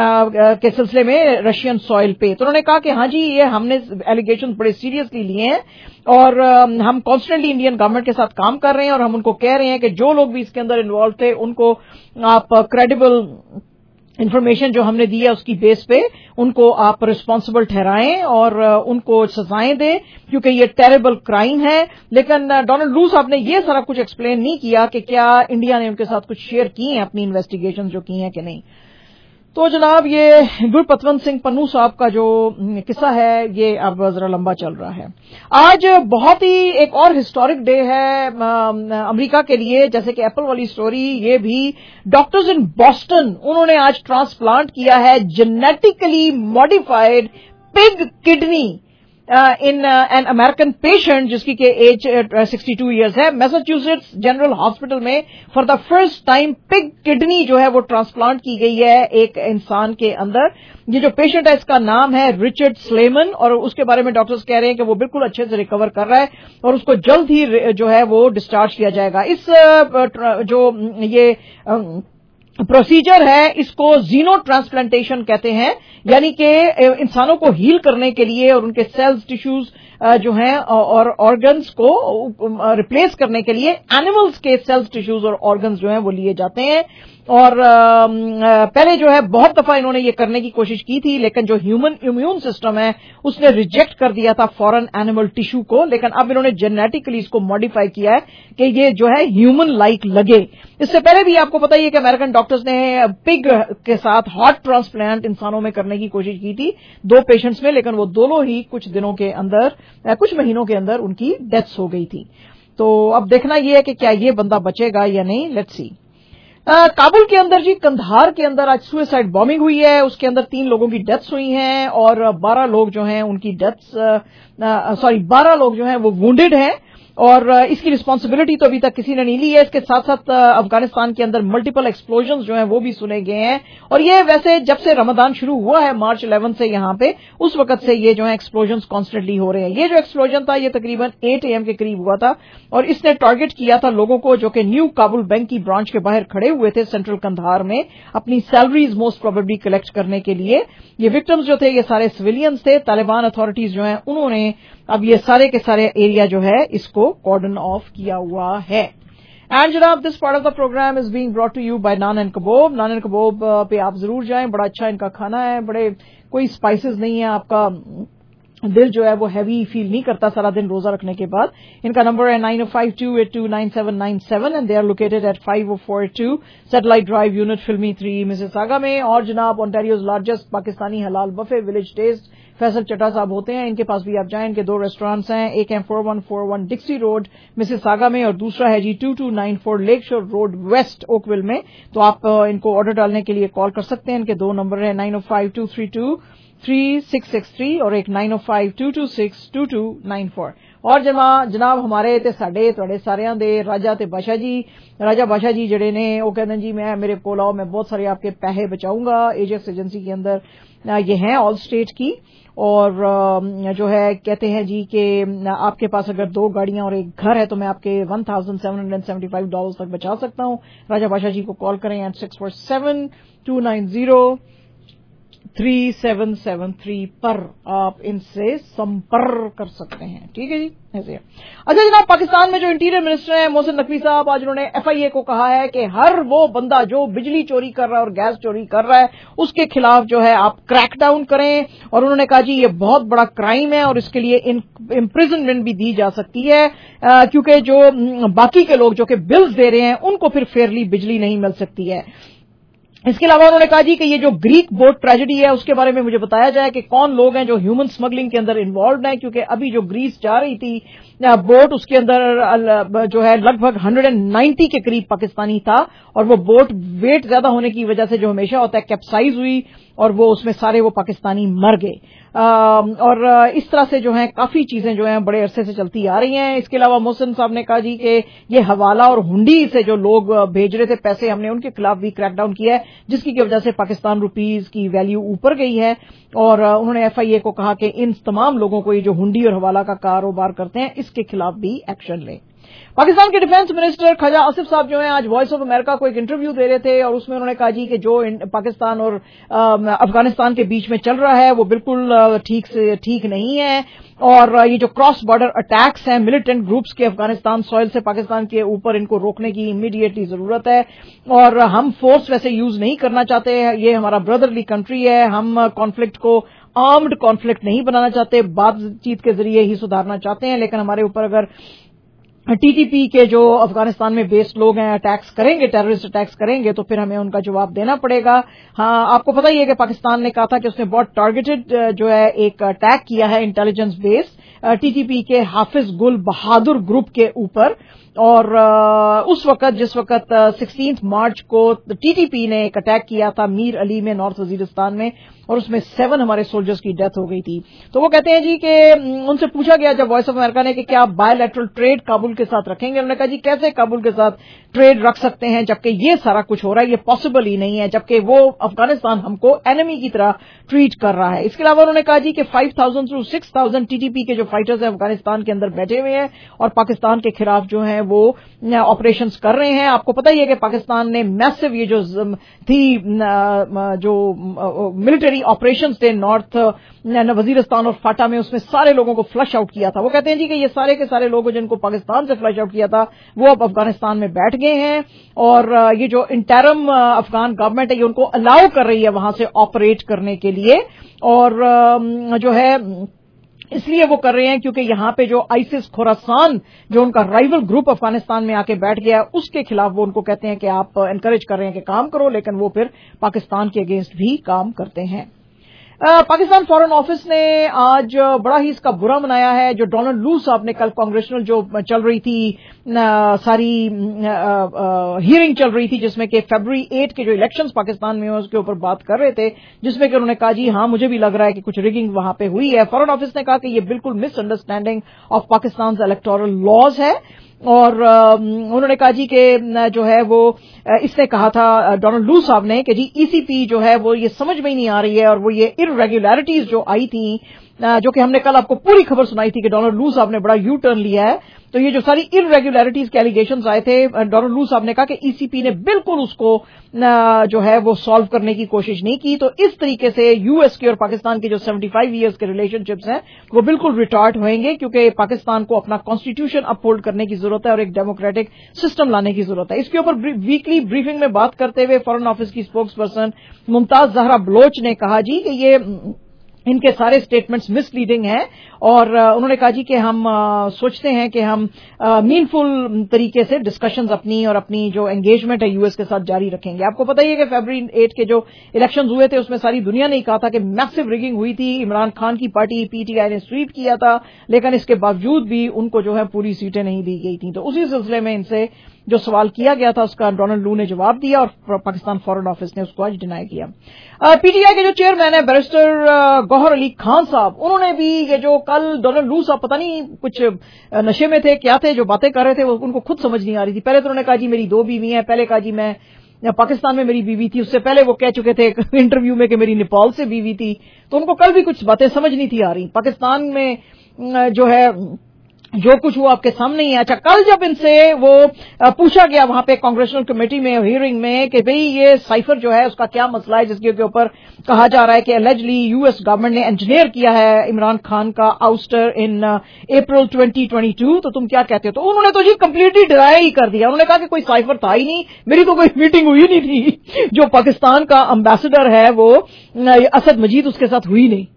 के सिलसिले में रशियन सॉइल पे। तो उन्होंने कहा कि हाँ जी ये हमने एलिगेशन बड़े सीरियसली लिए हैं और हम कॉन्स्टेंटली इंडियन गवर्नमेंट के साथ काम कर रहे हैं और हम उनको कह रहे हैं कि जो लोग भी इसके अंदर इन्वॉल्व थे उनको आप क्रेडिबल इंफॉर्मेशन जो हमने दी है उसकी बेस पे उनको आप रिस्पांसिबल ठहराएं और उनको सजाएं दें, क्योंकि ये टेरेबल क्राइम है। लेकिन डोनाल्ड लू साहब ने ये सारा कुछ एक्सप्लेन नहीं किया कि क्या इंडिया ने उनके साथ कुछ शेयर की हैं अपनी इन्वेस्टिगेशन जो की हैं कि नहीं। तो जनाब ये गुरपतवंत सिंह पन्नू साहब का जो किस्सा है ये अब जरा लंबा चल रहा है। आज बहुत ही एक और हिस्टोरिक डे है अमेरिका के लिए, जैसे कि एप्पल वाली स्टोरी, ये भी डॉक्टर्स इन बॉस्टन उन्होंने आज ट्रांसप्लांट किया है genetically modified pig kidney in an American patient जिसकी के एज सिक्सटी टू इयर्स है। मैसाचुसेट्स जनरल हॉस्पिटल में for the first time pig kidney जो है वो ट्रांसप्लांट की गई है एक इंसान के अंदर। ये जो पेशेंट है इसका नाम है रिचर्ड स्लेमन और उसके बारे में डॉक्टर्स कह रहे हैं कि वो बिल्कुल अच्छे से रिकवर कर रहा है और उसको जल्द ही जो है वो डिस्चार्ज किया जाएगा। इस जो ये प्रोसीजर है इसको जीनो ट्रांसप्लांटेशन कहते हैं, यानी कि इंसानों को हील करने के लिए और उनके सेल्स टिश्यूज जो हैं और ऑर्गन्स को रिप्लेस करने के लिए एनिमल्स के सेल्स टिश्यूज और ऑर्गन्स जो हैं वो लिए जाते हैं। और पहले जो है बहुत दफा इन्होंने ये करने की कोशिश की थी, लेकिन जो ह्यूमन इम्यून सिस्टम है उसने रिजेक्ट कर दिया था फॉरेन एनिमल टिश्यू को। लेकिन अब इन्होंने जेनेटिकली इसको मॉडिफाई किया है कि ये जो है ह्यूमन लाइक लगे। इससे पहले भी आपको पता ही है कि अमेरिकन डॉक्टर्स ने पिग के साथ हार्ट ट्रांसप्लांट इंसानों में करने की कोशिश की थी दो पेशेंट्स में, लेकिन वो दोनों ही कुछ दिनों के अंदर, कुछ महीनों के अंदर उनकी डेथ्स हो गई थी। तो अब देखना यह है कि क्या ये बंदा बचेगा या नहीं, लेट्स सी। Uh, काबुल के अंदर जी कंधार के अंदर आज सुसाइड बॉम्बिंग हुई है, उसके अंदर तीन लोगों की डेथ्स हुई हैं और बारह लोग जो हैं उनकी डेथ्स सॉरी बारह लोग जो हैं वो वुंडेड हैं और इसकी रिस्पांसिबिलिटी तो अभी तक किसी ने नहीं ली है। इसके साथ साथ अफगानिस्तान के अंदर मल्टीपल एक्सप्लोजन्स जो हैं वो भी सुने गए हैं और ये वैसे जब से रमजान शुरू हुआ है मार्च इलेवन से यहाँ पे उस वक्त से ये जो है एक्सप्लोजन्स कॉन्स्टेंटली हो रहे हैं। ये जो एक्सप्लोजन था ये तकरीबन एट ए एम के करीब हुआ था और इसने टारगेट किया था लोगों को जो कि न्यू काबुल बैंक की ब्रांच के बाहर खड़े हुए थे सेंट्रल कंधार में अपनी सैलरीज मोस्ट प्रोबेबली कलेक्ट करने के लिए। ये विक्टिम्स जो थे ये सारे सिविलियंस थे। तालिबान अथॉरिटीज जो हैं उन्होंने अब ये सारे के सारे एरिया जो है इसको कॉर्डन ऑफ किया हुआ है। एंड जनाब this part of the programme is being brought to you by Naan and Kabab. Naan and Kabab पे आप जरूर जाएं, बड़ा अच्छा इनका खाना है, बड़े कोई स्पाइसेस नहीं है, आपका दिल जो है वो हैवी फील नहीं करता सारा दिन रोजा रखने के बाद। इनका नंबर है nine O five two eight two nine seven nine seven and they are located at five O four two Satellite Drive unit फिल्मी थ्री मिसिसागा में। और जनाब Ontario's largest Pakistani halal buffet Village Taste Faisal Chadha साहब होते हैं, इनके पास भी आप जाएं। इनके दो रेस्टोरेंट्स हैं, एक है four one four one Dixie Road Mississauga में और दूसरा है जी two two nine four Lakeshore Road West Oakville में। तो आप इनको ऑर्डर डालने के लिए कॉल कर सकते हैं। इनके दो नंबर है nine O five two three two three six six three और एक nine O five two two six two two nine four. और जमा जनाब हमारे ते साडे तुहाडे सारियां दे राजा ते बादशाह जी राजा बादशाह जी जड़े ने वो कहते हैं जी मैं मेरे कोल आओ मैं बहुत सारे आपके पैसे बचाऊंगा। एजेक्स एजेंसी के अंदर ये हैं ऑल स्टेट की और जो है कहते हैं जी कि आपके पास अगर दो गाड़ियां और एक घर है तो मैं आपके one thousand seven hundred seventy five dollar तक बचा सकता हूं। राजा बादशाह जी को कॉल करें eight six four seven two nine zero three seven seven three पर आप इनसे संपर्क कर सकते हैं। ठीक है जी, ऐसे। अच्छा जनाब पाकिस्तान में जो इंटीरियर मिनिस्टर हैं मोहसिन नकवी साहब आज उन्होंने एफ आई ए को कहा है कि हर वो बंदा जो बिजली चोरी कर रहा है और गैस चोरी कर रहा है उसके खिलाफ जो है आप क्रैकडाउन करें। और उन्होंने कहा जी ये बहुत बड़ा क्राइम है और इसके लिए इम्प्रिजनमेंट भी दी जा सकती है आ, क्योंकि जो बाकी के लोग जो कि बिल्स दे रहे हैं उनको फिर फेयरली बिजली नहीं मिल सकती है। इसके अलावा उन्होंने कहा जी कि ये जो ग्रीक बोट ट्रेजेडी है उसके बारे में मुझे बताया जाए कि कौन लोग हैं जो ह्यूमन स्मगलिंग के अंदर इन्वॉल्व हैं, क्योंकि अभी जो ग्रीस जा रही थी बोट उसके अंदर जो है लगभग एक सौ नब्बे के करीब पाकिस्तानी था और वो बोट वेट ज्यादा होने की वजह से जो हमेशा होता है कैप्साइज हुई और वो उसमें सारे वो पाकिस्तानी मर गए। اور اس طرح سے جو ہے کافی چیزیں جو ہیں بڑے عرصے سے چلتی آ رہی ہیں. اس کے علاوہ محسن صاحب نے کہا جی کہ یہ حوالہ اور ہنڈی سے جو لوگ بھیج رہے تھے پیسے, ہم نے ان کے خلاف بھی کریک ڈاؤن کیا ہے, جس کی وجہ سے پاکستان روپیز کی ویلیو اوپر گئی ہے. اور انہوں نے ایف آئی اے کو کہا کہ ان تمام لوگوں کو یہ جو ہنڈی اور حوالہ کا کاروبار کرتے ہیں اس کے خلاف بھی ایکشن لیں. پاکستان کے ڈیفنس منسٹر خواجہ آصف صاحب جو ہیں آج وائس آف امریکہ کو ایک انٹرویو دے رہے تھے, اور اس میں انہوں نے کہا جی کہ جو پاکستان اور افغانستان کے بیچ میں چل رہا ہے وہ بالکل ٹھیک سے ٹھیک نہیں ہے, اور یہ جو کراس بارڈر اٹیکس ہیں ملیٹنٹ گروپس کے افغانستان سوئل سے پاکستان کے اوپر, ان کو روکنے کی امیڈیٹلی ضرورت ہے. اور ہم فورس ویسے یوز نہیں کرنا چاہتے, یہ ہمارا بردرلی کنٹری ہے, ہم کانفلکٹ کو آرمڈ کانفلکٹ نہیں بنانا چاہتے, بات چیت کے ذریعے ہی سدھارنا چاہتے ہیں. لیکن ہمارے اوپر اگر ٹی ٹی پی کے جو افغانستان میں بیسڈ لوگ ہیں اٹیکس کریں گے, ٹیررسٹ اٹیکس کریں گے, تو پھر ہمیں ان کا جواب دینا پڑے گا. ہاں آپ کو پتہ ہی ہے کہ پاکستان نے کہا تھا کہ اس نے بہت ٹارگیٹڈ جو ہے ایک اٹیک کیا ہے intelligence base T T P کے حافظ گل بہادر گروپ کے اوپر. اور اس وقت جس وقت سکسٹینتھ مارچ کو ٹی ٹی پی نے ایک اٹیک کیا تھا میر علی میں نارتھ وزیرستان میں, اور اس میں سیون ہمارے سولجرز کی ڈیتھ ہو گئی تھی. تو وہ کہتے ہیں جی کہ ان سے پوچھا گیا جب وائس آف امریکہ نے کہ کیا آپ بائی لیٹرل ٹریڈ کابل کے ساتھ رکھیں گے, انہوں نے کہا جی کیسے کابل کے ساتھ ٹریڈ رکھ سکتے ہیں جبکہ یہ سارا کچھ ہو رہا ہے, یہ پاسبل ہی نہیں ہے, جبکہ وہ افغانستان ہم کو اینمی کی طرح ٹریٹ کر رہا ہے. اس کے علاوہ انہوں نے کہا جی کہ five thousand to six thousand T T P کے جو فائٹرز ہیں افغانستان کے اندر بیٹھے ہوئے ہیں اور پاکستان کے خلاف جو ہیں وہ آپریشنز کر رہے ہیں. آپ کو پتہ ہی ہے کہ پاکستان نے میسو یہ جو تھی جو ملٹری آپریشنز تھے نارتھ وزیرستان اور فاٹا میں, اس میں سارے لوگوں کو فلش آؤٹ کیا تھا. وہ کہتے ہیں جی کہ یہ سارے کے سارے لوگ جن کو پاکستان سے فلش آؤٹ کیا تھا وہ اب افغانستان میں بیٹھ گئے ہیں, اور یہ جو انٹرم افغان گورنمنٹ ہے یہ ان کو الاؤ کر رہی ہے وہاں سے آپریٹ کرنے کے لیے, اور جو ہے اس لیے وہ کر رہے ہیں کیونکہ یہاں پہ جو آئیسس خوراسان جو ان کا رائیول گروپ افغانستان میں آ کے بیٹھ گیا اس کے خلاف وہ ان کو کہتے ہیں کہ آپ انکریج کر رہے ہیں کہ کام کرو, لیکن وہ پھر پاکستان کے اگینسٹ بھی کام کرتے ہیں. پاکستان فارن آفس نے آج بڑا ہی اس کا برا منایا ہے. جو ڈونلڈ لو صاحب نے کل کانگریشنل جو چل رہی تھی ساری ہیئرنگ چل رہی تھی جس میں کہ فیبروری ایٹ کے جو الیکشنز پاکستان میں ہیں اس کے اوپر بات کر رہے تھے, جس میں کہ انہوں نے کہا جی ہاں مجھے بھی لگ رہا ہے کہ کچھ ریگنگ وہاں پہ ہوئی ہے. فارن آفس نے کہا کہ یہ بالکل misunderstanding of Pakistan electoral laws ہے, اور انہوں نے کہا جی کہ جو ہے وہ اس نے کہا تھا ڈونلڈ لو صاحب نے کہ جی ای سی پی جو ہے وہ یہ سمجھ میں ہی نہیں آ رہی ہے, اور وہ یہ ارریگولیرٹیز جو آئی تھیں جو کہ ہم نے کل آپ کو پوری خبر سنائی تھی کہ ڈونلڈ لو صاحب نے بڑا یو ٹرن لیا ہے, تو یہ جو ساری ارریگولیرٹیز کے ایلیگیشنز آئے تھے ڈونلڈ لو صاحب نے کہا کہ ای سی پی نے بالکل اس کو جو ہے وہ سالو کرنے کی کوشش نہیں کی. تو اس طریقے سے یو ایس کے اور پاکستان کے جو سیونٹی فائیو ایئرز کے ریلیشن شپس ہیں وہ بالکل ریٹارٹ ہوئیں گے, کیونکہ پاکستان کو اپنا کانسٹیٹیوشن اپ ہولڈ کرنے کی ضرورت ہے اور ایک ڈیموکریٹک سسٹم لانے کی ضرورت ہے. اس کے اوپر ویکلی بریفنگ میں بات کرتے ہوئے فارن آفس کی اسپوکس پرسن ممتاز زہرا بلوچ نے کہا جی کہ یہ ان کے سارے سٹیٹمنٹس مس لیڈنگ ہیں, اور انہوں نے کہا جی کہ ہم سوچتے ہیں کہ ہم مین فل طریقے سے ڈسکشنز اپنی اور اپنی جو انگیجمنٹ ہے یو ایس کے ساتھ جاری رکھیں گے. آپ کو پتہ ہی ہے کہ فیبروری ایٹ کے جو الیکشنز ہوئے تھے اس میں ساری دنیا نے کہا تھا کہ میسو ریگنگ ہوئی تھی, عمران خان کی پارٹی پی ٹی آئی نے سویپ کیا تھا, لیکن اس کے باوجود بھی ان کو جو ہے پوری سیٹیں نہیں دی گئی تھیں. تو اسی سلسلے میں ان سے جو سوال کیا گیا تھا اس کا ڈونلڈ لو نے جواب دیا اور پاکستان فارن آفس نے اس کو آج ڈینائی کیا. پی ٹی آئی کے جو چیئرمین ہے بیرسٹر گوہر علی خان صاحب, انہوں نے بھی یہ جو کل ڈونلڈ لو صاحب پتہ نہیں کچھ نشے میں تھے کیا تھے جو باتیں کر رہے تھے وہ ان کو خود سمجھ نہیں آ رہی تھی. پہلے تو انہوں نے کہا جی میری دو بیوی ہیں, پہلے کہا جی میں پاکستان میں میری بیوی تھی, اس سے پہلے وہ کہہ چکے تھے انٹرویو میں کہ میری نیپال سے بیوی تھی. تو ان کو کل بھی کچھ باتیں سمجھ نہیں تھی آ رہی. پاکستان میں جو ہے جو کچھ وہ آپ کے سامنے ہی ہے. اچھا کل جب ان سے وہ پوچھا گیا وہاں پہ کانگریشنل کمیٹی میں ہیئرنگ میں کہ بھئی یہ سائفر جو ہے اس کا کیا مسئلہ ہے جس کے اوپر کہا جا رہا ہے کہ الیجلی یو ایس گورنمنٹ نے انجینئر کیا ہے عمران خان کا ouster in April twenty twenty two, تو تم کیا کہتے ہو؟ تو انہوں نے تو جی کمپلیٹلی ڈرائی ہی کر دیا. انہوں نے کہا کہ کوئی سائفر تھا ہی نہیں, میری تو کوئی میٹنگ ہوئی نہیں تھی. جو پاکستان کا امبیسڈر ہے وہ اسد مجید اس کے ساتھ ہوئی نہیں.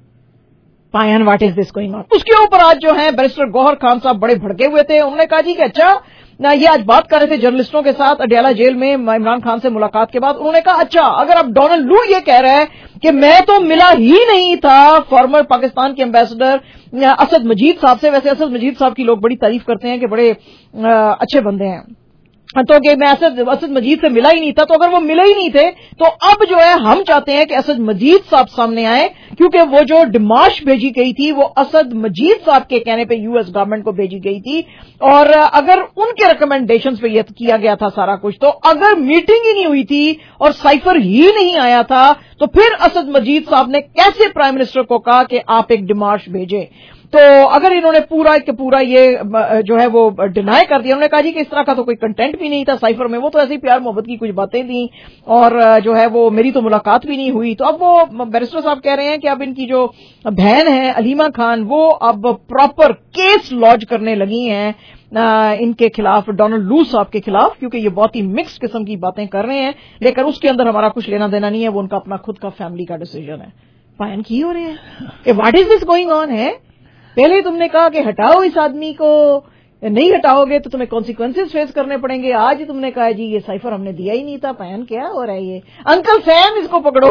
Fine what is this going on. اس کے اوپر آج جو ہے بیرسٹر گوہر خان صاحب بڑے بھڑکے ہوئے تھے. انہوں نے کہا جی کہ اچھا یہ آج بات کر رہے تھے جرنلسٹوں کے ساتھ اڈیالہ جیل میں عمران خان سے ملاقات کے بعد. انہوں نے کہا اچھا اگر اب ڈونلڈ لو یہ کہہ رہا ہے کہ میں تو ملا ہی نہیں تھا فارمر پاکستان کے امبیسڈر اسد مجید صاحب سے, ویسے اسد مجید صاحب کی لوگ بڑی تعریف کرتے ہیں کہ بڑے اچھے بندے ہیں, तो कि मैं असद असद मजीद से मिला ही नहीं था, तो अगर वो मिले ही नहीं थे तो अब जो है हम चाहते हैं कि असद मजीद साहब सामने आए, क्योंकि वो जो डिमाश भेजी गई थी वो असद मजीद साहब के कहने पे यूएस गवर्नमेंट को भेजी गई थी, और अगर उनके रिकमेंडेशंस पे ये किया गया था सारा कुछ, तो अगर मीटिंग ही नहीं हुई थी और साइफर ही नहीं आया था तो फिर असद मजीद साहब ने कैसे प्राइम मिनिस्टर को कहा कि आप एक डिमाश भेजें? तो अगर इन्होंने पूरा के पूरा ये जो है वो डिनाई कर दिया, उन्होंने कहा जी कि इस तरह का तो कोई कंटेंट भी नहीं था साइफर में, वो तो ऐसे ही प्यार मोहब्बत की कुछ बातें थी और जो है वो मेरी तो मुलाकात भी नहीं हुई। तो अब वो बैरिस्टर साहब कह रहे हैं कि अब इनकी जो बहन है अलीमा खान वो अब प्रॉपर केस लॉन्च करने लगी हैं आ, इनके खिलाफ, डोनाल्ड लू साहब के खिलाफ, क्योंकि ये बहुत ही मिक्स किस्म की बातें कर रहे हैं, लेकिन उसके अंदर हमारा कुछ लेना देना नहीं है, वो उनका अपना खुद का फैमिली का डिसीजन है। बयान की हो रहे हैं, what is this going on है? पहले तुमने कहा कि हटाओ इस आदमी को, नहीं हटाओगे तो तुम्हें कॉन्सिक्वेंसेस फेस करने पड़ेंगे, आज ही तुमने कहा जी ये साइफर हमने दिया ही नहीं था। बयान क्या हो रहा है ये? अंकल सैम इसको पकड़ो।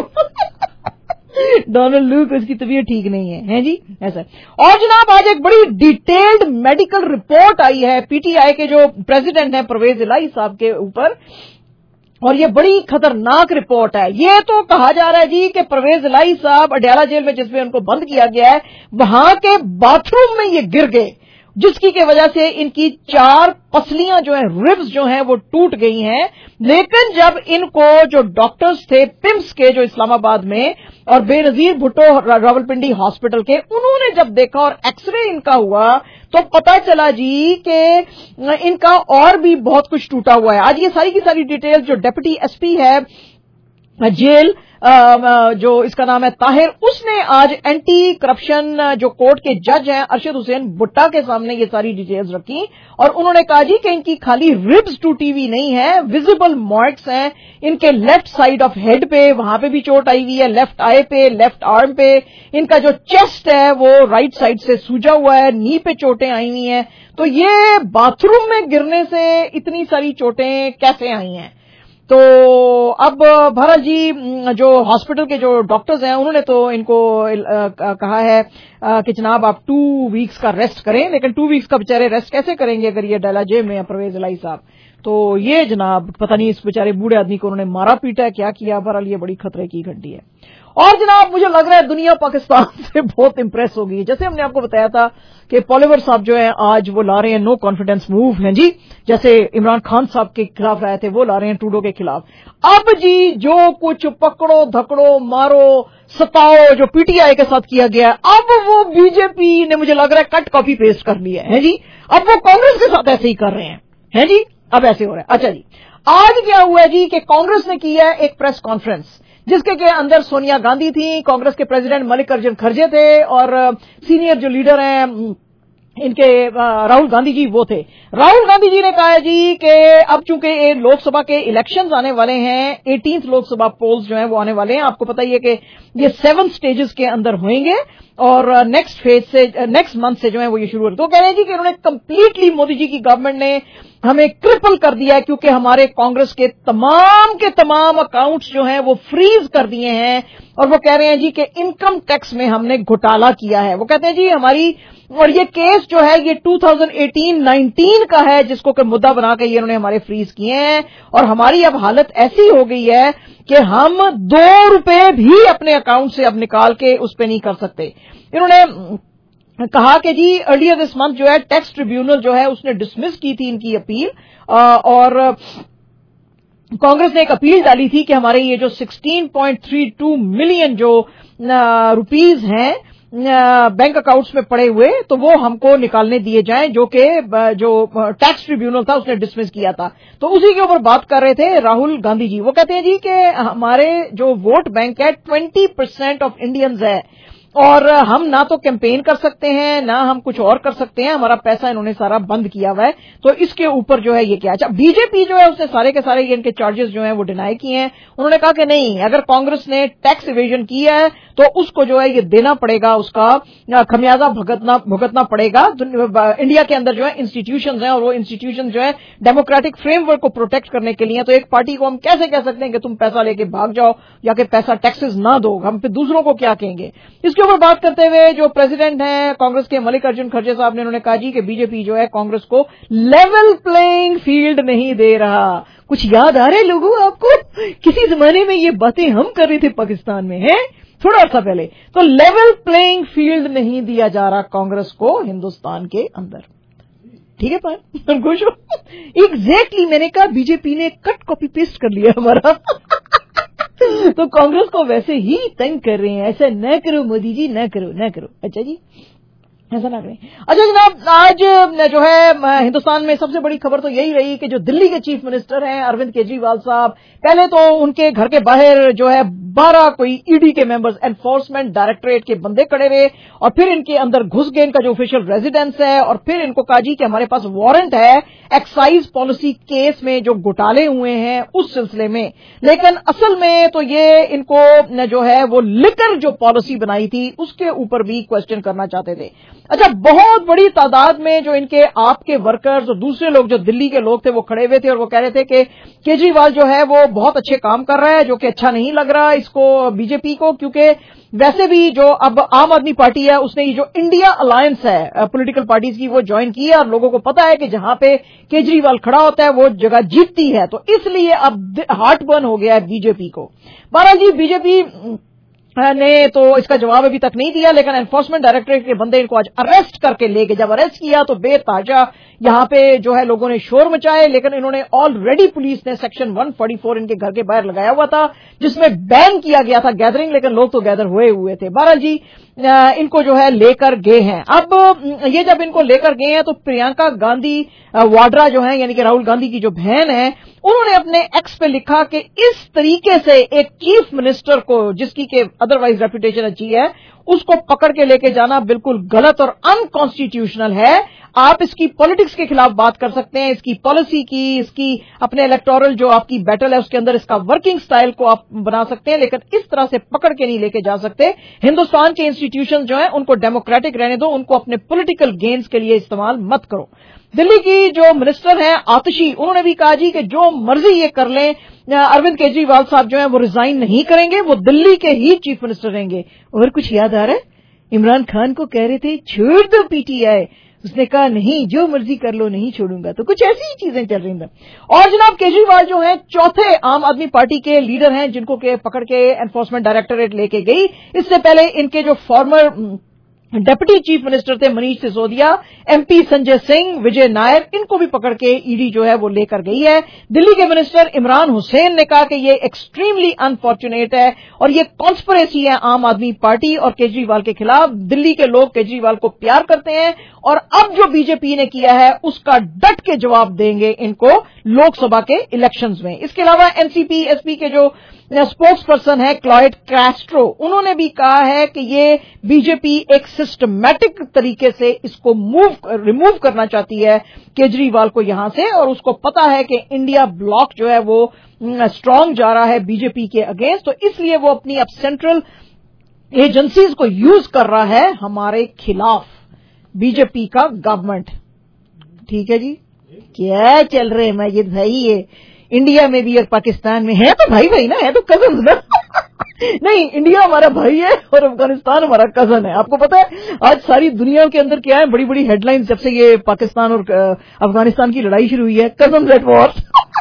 डोनाल्ड लू को इसकी तबीयत ठीक नहीं है, है जी ऐसा। और जनाब आज एक बड़ी डिटेल्ड मेडिकल रिपोर्ट आई है पीटीआई के जो प्रेसिडेंट हैं परवेज इलाही साहब के ऊपर, और ये बड़ी खतरनाक रिपोर्ट है। ये तो कहा जा रहा है जी कि परवेज इलाही साहब अडयाला जेल में जिसमें उनको बंद किया गया है वहां के बाथरूम में ये गिर गए, जिसकी की वजह से इनकी चार पसलियां जो है, रिब्स जो हैं वो टूट गई हैं। लेकिन जब इनको जो डॉक्टर्स थे पिम्स के जो इस्लामाबाद में और बेनजीर भुट्टो रावलपिंडी हॉस्पिटल के, उन्होंने जब देखा और एक्सरे इनका हुआ तो पता चला जी कि इनका और भी बहुत कुछ टूटा हुआ है। आज ये सारी की सारी डिटेल्स जो डेप्यूटी एसपी है जेल जो इसका नाम है ताहिर, उसने आज एंटी करप्शन जो कोर्ट के जज हैं अरशद हुसैन भुट्टा के सामने ये सारी डिटेल्स रखी, और उन्होंने कहा जी कि इनकी खाली रिब्स टूटी हुई नहीं है, विजिबल मार्क्स हैं इनके लेफ्ट साइड ऑफ हेड पे, वहां पे भी चोट आई हुई है, लेफ्ट आई पे, लेफ्ट आर्म पे, इनका जो चेस्ट है वो राइट साइड से सूजा हुआ है, नी पे चोटें आई हुई हैं। तो ये बाथरूम में गिरने से इतनी सारी चोटें कैसे आई हैं? तो अब भरत जी जो हॉस्पिटल के जो डॉक्टर्स हैं उन्होंने तो इनको कहा है कि जनाब आप टू वीक्स का रेस्ट करें, लेकिन टू वीक्स का बेचारे रेस्ट कैसे करेंगे अगर ये अडयाला जेल में है परवेज इलाही साहब? तो ये जनाब पता नहीं इस बेचारे बूढ़े आदमी को उन्होंने मारा पीटा है क्या किया, बहरहाल ये बड़ी खतरे की घंटी है। और जनाब मुझे लग रहा है दुनिया पाकिस्तान से बहुत इंप्रेस होगी। जैसे हमने आपको बताया था कि पॉलिवर साहब जो है आज वो ला रहे हैं नो कॉन्फिडेंस मूव हैं जी, जैसे इमरान खान साहब के खिलाफ लाए थे वो ला रहे हैं ट्रूडो के खिलाफ। अब जी जो कुछ पकड़ो धकड़ो मारो सताओ जो पीटीआई के साथ किया गया, अब वो बीजेपी ने मुझे लग रहा है कट कॉपी पेस्ट कर लिया है जी, अब वो कांग्रेस के साथ ऐसे ही कर रहे हैं, है जी, अब ऐसे हो रहा है। अच्छा जी, आज क्या हुआ जी कि कांग्रेस ने किया एक प्रेस कॉन्फ्रेंस जिसके के अंदर सोनिया गांधी थी, कांग्रेस के प्रेसिडेंट मल्लिकार्जुन खड़गे थे, और सीनियर जो लीडर हैं इनके राहुल गांधी जी वो थे। राहुल गांधी जी ने कहा है जी कि अब चूंकि लोकसभा के इलेक्शंस आने वाले हैं, एटीन्थ लोकसभा पोल्स जो हैं वो आने वाले हैं, आपको पता ही है कि ये सेवन स्टेजेस के अंदर होंगे और नेक्स्ट फेज से नेक्स्ट मंथ से जो है वो ये शुरू हो रहे। तो कह रहे हैं जी कि उन्होंने कंप्लीटली मोदी जी की गवर्नमेंट ने हमें क्रिपल कर दिया है, क्योंकि हमारे कांग्रेस के तमाम के तमाम अकाउंट्स जो हैं वो फ्रीज कर दिए हैं, और वो कह रहे हैं जी कि इनकम टैक्स में हमने घोटाला किया है। वो कहते हैं जी हमारी, और ये केस जो है ये टू थाउजेंड एटीन नाइनटीन का है जिसको कि मुद्दा बना के ये उन्होंने हमारे फ्रीज किए हैं, और हमारी अब हालत ऐसी हो गई है कि हम दो रुपए भी अपने अकाउंट से अब निकाल के उस पे नहीं कर सकते। इन्होंने कहा कि जी अर्लियर दिस मंथ जो है टैक्स ट्रिब्यूनल जो है उसने डिसमिस की थी इनकी अपील, और कांग्रेस ने एक अपील डाली थी कि हमारे ये जो sixteen point three two million जो रुपीस हैं बैंक अकाउंट्स में पड़े हुए तो वो हमको निकालने दिए जाएं, जो कि जो टैक्स ट्रिब्यूनल था उसने डिसमिस किया था। तो उसी के ऊपर बात कर रहे थे राहुल गांधी जी। वो कहते हैं जी कि हमारे जो वोट बैंक है ट्वेंटी परसेंट ऑफ इंडियंस है, और हम ना तो कैंपेन कर सकते हैं ना हम कुछ और कर सकते हैं, हमारा पैसा इन्होंने सारा बंद किया हुआ है। तो इसके ऊपर जो है ये क्या, अच्छा बीजेपी जो है उसने सारे के सारे इनके चार्जेस जो हैं वो डिनाई किए हैं। उन्होंने कहा कि नहीं, अगर कांग्रेस ने टैक्स इवेजन किया है तो उसको जो है ये देना पड़ेगा, उसका खमियाजा भुगतना भुगतना पड़ेगा। इंडिया के अंदर जो है इंस्टीट्यूशंस हैं और वो इंस्टीट्यूशन जो है डेमोक्रेटिक फ्रेमवर्क को प्रोटेक्ट करने के लिए, तो एक पार्टी को हम कैसे कह सकते हैं कि तुम पैसा लेके भाग जाओ या कि पैसा टैक्सेस ना दो, हम फिर दूसरों को क्या कहेंगे। इसके इसके ऊपर बात करते हुए जो प्रेसिडेंट हैं कांग्रेस के मल्लिकार्जुन खड़गे साहब ने, उन्होंने कहा जी कि बीजेपी जो है कांग्रेस को लेवल प्लेइंग फील्ड नहीं दे रहा। कुछ याद आ रहा है लोगों आपको? किसी जमाने में ये बातें हम कर रहे थे पाकिस्तान में, हैं थोड़ा सा पहले। तो लेवल प्लेइंग फील्ड नहीं दिया जा रहा कांग्रेस को हिंदुस्तान के अंदर। ठीक है पर खुश हो? एग्जैक्टली मैंने कहा बीजेपी ने कट कॉपी पेस्ट कर लिया हमारा। तो कांग्रेस को वैसे ही तंग कर रहे हैं, ऐसा न करो मोदी जी, न करो न करो। अच्छा जी, ऐसा ना करें। अच्छा जनाब, आज जो है हिंदुस्तान में सबसे बड़ी खबर तो यही रही कि जो दिल्ली के चीफ मिनिस्टर हैं अरविंद केजरीवाल साहब, पहले तो उनके घर के बाहर जो है बारह कोई ईडी के मेंबर्स, एनफोर्समेंट डायरेक्टरेट के बंदे खड़े रहे और फिर इनके अंदर घुस गए, इनका जो ऑफिशियल रेजिडेंस है, और फिर इनको कहा जी कि हमारे पास वारंट है एक्साइज पॉलिसी केस में जो घोटाले हुए हैं उस सिलसिले में। लेकिन असल में तो ये इनको जो है वो लिकर जो पॉलिसी बनाई थी उसके ऊपर भी क्वेश्चन करना चाहते थे। अच्छा, बहुत बड़ी तादाद में जो इनके आपके वर्कर्स और दूसरे लोग जो दिल्ली के लोग थे वो खड़े हुए थे और वो कह रहे थे कि केजरीवाल जो है वो बहुत अच्छे काम कर रहा है, जो कि अच्छा नहीं लग रहा इसको बीजेपी को, क्योंकि वैसे भी जो अब आम आदमी पार्टी है उसने ये जो इंडिया अलायंस है पॉलिटिकल पार्टीज की वो ज्वाइन की है और लोगों को पता है कि जहां पे केजरीवाल खड़ा होता है वो जगह जीतती है, तो इसलिए अब हार्ट बर्न हो गया है बीजेपी को। बहरहाल जी, बीजेपी ने तो इसका जवाब अभी तक नहीं दिया, लेकिन एनफोर्समेंट डायरेक्टरेट के बंदे इनको आज अरेस्ट करके ले गए। जब अरेस्ट किया तो बेताजा यहां पे जो है लोगों ने शोर मचाए, लेकिन इन्होंने ऑलरेडी पुलिस ने सेक्शन एक सौ चौवालीस इनके घर के बाहर लगाया हुआ था जिसमें बैन किया गया था गैदरिंग, लेकिन लोग तो गैदर हुए हुए थे। बहरहाल जी, इनको जो है लेकर गए हैं। अब ये जब इनको लेकर गए हैं तो प्रियंका गांधी वाड्रा जो है यानी कि राहुल गांधी की जो बहन है, उन्होंने अपने एक्स पे लिखा कि इस तरीके से एक चीफ मिनिस्टर को, जिसकी के अदरवाइज रेपुटेशन अच्छी है, उसको पकड़ के लेके जाना बिल्कुल गलत और अनकॉन्स्टिट्यूशनल है। आप इसकी पॉलिटिक्स के खिलाफ बात कर सकते हैं, इसकी पॉलिसी की, इसकी अपने इलेक्टोरल जो आपकी बैटल है उसके अंदर इसका वर्किंग स्टाइल को आप बना सकते हैं, लेकिन इस तरह से पकड़ के नहीं लेके जा सकते। हिंदुस्तान के इंस्टीट्यूशन जो है उनको डेमोक्रेटिक रहने दो, उनको अपने पॉलिटिकल गेन्स के लिए इस्तेमाल मत करो। दिल्ली की जो मिनिस्टर हैं आतिशी, उन्होंने भी कहा जी कि जो मर्जी ये कर लें, अरविंद केजरीवाल साहब जो हैं वो रिजाइन नहीं करेंगे, वो दिल्ली के ही चीफ मिनिस्टर रहेंगे। और कुछ याद आ रहा है? इमरान खान को कह रहे थे छोड़ दो पीटीआई, उसने कहा नहीं जो मर्जी कर लो नहीं छोड़ूंगा। तो कुछ ऐसी ही चीजें चल रही हैं। और जनाब, केजरीवाल जो हैं चौथे आम आदमी पार्टी के लीडर हैं जिनको के पकड़ के एनफोर्समेंट डायरेक्टरेट लेके गई। इससे पहले इनके जो फॉर्मर डेप्यूटी चीफ मिनिस्टर थे मनीष सिसोदिया, एमपी संजय सिंह, विजय नायर, इनको भी पकड़ के ईडी जो है वो लेकर गई है। दिल्ली के मिनिस्टर इमरान हुसैन ने कहा कि ये एक्सट्रीमली अनफॉर्चुनेट है और ये कॉन्स्पिरेसी है आम आदमी पार्टी और केजरीवाल के खिलाफ। दिल्ली के लोग केजरीवाल को प्यार करते हैं और अब जो बीजेपी ने किया है उसका डट के जवाब देंगे इनको लोकसभा के इलेक्शंस में। इसके अलावा एनसीपी एसपी के जो स्पोक्स पर्सन है क्लॉयड कैस्ट्रो, उन्होंने भी कहा है कि ये बीजेपी एक सिस्टमैटिक तरीके से इसको मूव रिमूव करना चाहती है केजरीवाल को यहां से, और उसको पता है कि इंडिया ब्लॉक जो है वो स्ट्रांग जा रहा है बीजेपी के अगेंस्ट, तो इसलिए वो अपनी अब सेंट्रल एजेंसीज को यूज कर रहा है हमारे खिलाफ, बीजेपी का गवर्नमेंट। ठीक है जी, क्या चल रहे हैं माजिद भाई? ये इंडिया में भी और पाकिस्तान में है तो भाई भाई ना, है तो कजन ना। नहीं, इंडिया हमारा भाई है और अफगानिस्तान हमारा कजन है। आपको पता है आज सारी दुनिया के अंदर क्या है, बड़ी बड़ी हेडलाइंस जब से ये पाकिस्तान और अफगानिस्तान की लड़ाई शुरू हुई है, कजन एट वॉर।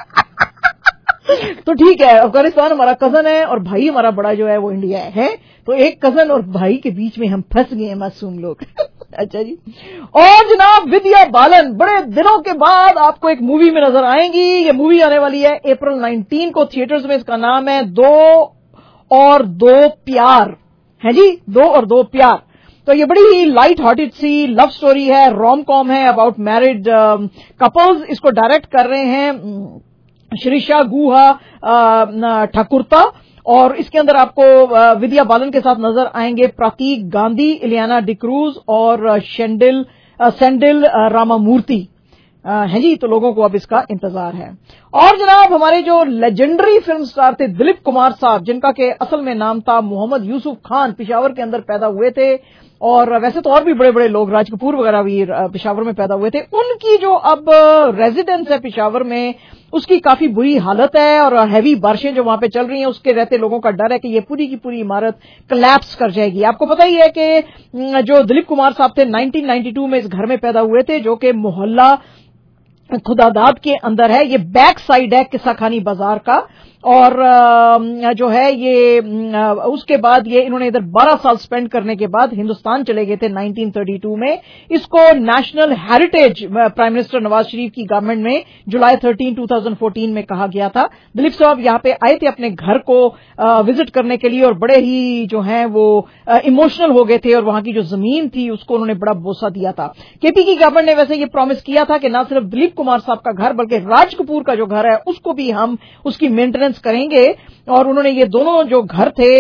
तो ठीक है, अफगानिस्तान हमारा कजन है और भाई हमारा बड़ा जो है वो इंडिया है, तो एक कजन और भाई के बीच में हम फंस गए हैं मासूम लोग। अच्छा जी, और जनाब विद्या बालन बड़े दिनों के बाद आपको एक मूवी में नजर आएंगी। ये मूवी आने वाली है अप्रैल उन्नीस को थिएटर्स में। इसका नाम है दो और दो प्यार, है जी, दो और दो प्यार। तो ये बड़ी ही लाइट हार्टेड सी लव स्टोरी है, रोम कॉम है अबाउट मैरिड कपल्स। इसको डायरेक्ट कर रहे हैं श्रीषा गुहा ठाकुरता, और इसके अंदर आपको विद्या बालन के साथ नजर आएंगे प्रतीक गांधी, इलियाना डिक्रूज और शेंडिल सेंडिल रामामूर्ति, है जी। तो लोगों को अब इसका इंतजार है। और जनाब हमारे जो लेजेंडरी फिल्म स्टार थे दिलीप कुमार साहब, जिनका के असल में नाम था मोहम्मद यूसुफ खान, पिशावर के अंदर पैदा हुए थे اور ویسے تو اور بھی بڑے بڑے لوگ راج کپور وغیرہ بھی پشاور میں پیدا ہوئے تھے. ان کی جو اب ریزیڈنس ہے پشاور میں اس کی کافی بری حالت ہے اور ہیوی بارشیں جو وہاں پہ چل رہی ہیں اس کے رہتے لوگوں کا ڈر ہے کہ یہ پوری کی پوری عمارت کلیپس کر جائے گی. آپ کو پتہ ہی ہے کہ جو دلیپ کمار صاحب تھے نائنٹین نائنٹی ٹو میں اس گھر میں پیدا ہوئے تھے جو کہ محلہ خداداد کے اندر ہے. یہ بیک سائڈ ہے قصہ خانی بازار کا اور جو ہے یہ اس کے بعد یہ انہوں نے ادھر بارہ سال سپینڈ کرنے کے بعد ہندوستان چلے گئے تھے نائنٹین تھرٹی ٹو میں. اس کو national heritage prime minister Nawaz Sharif کی گورنمنٹ میں July thirteen two thousand fourteen میں کہا گیا تھا. دلیپ صاحب یہاں پہ آئے تھے اپنے گھر کو وزٹ کرنے کے لیے اور بڑے ہی جو ہیں وہ ایموشنل ہو گئے تھے اور وہاں کی جو زمین تھی اس کو انہوں نے بڑا بوسہ دیا تھا. کے پی کی گورنمنٹ نے ویسے یہ پرومس کیا تھا کہ نہ صرف دلیپ کمار صاحب کا گھر بلکہ راج کپور کا جو گھر ہے اس کو بھی ہم اس کی مینٹیننس کریں گے اور انہوں نے یہ دونوں جو گھر تھے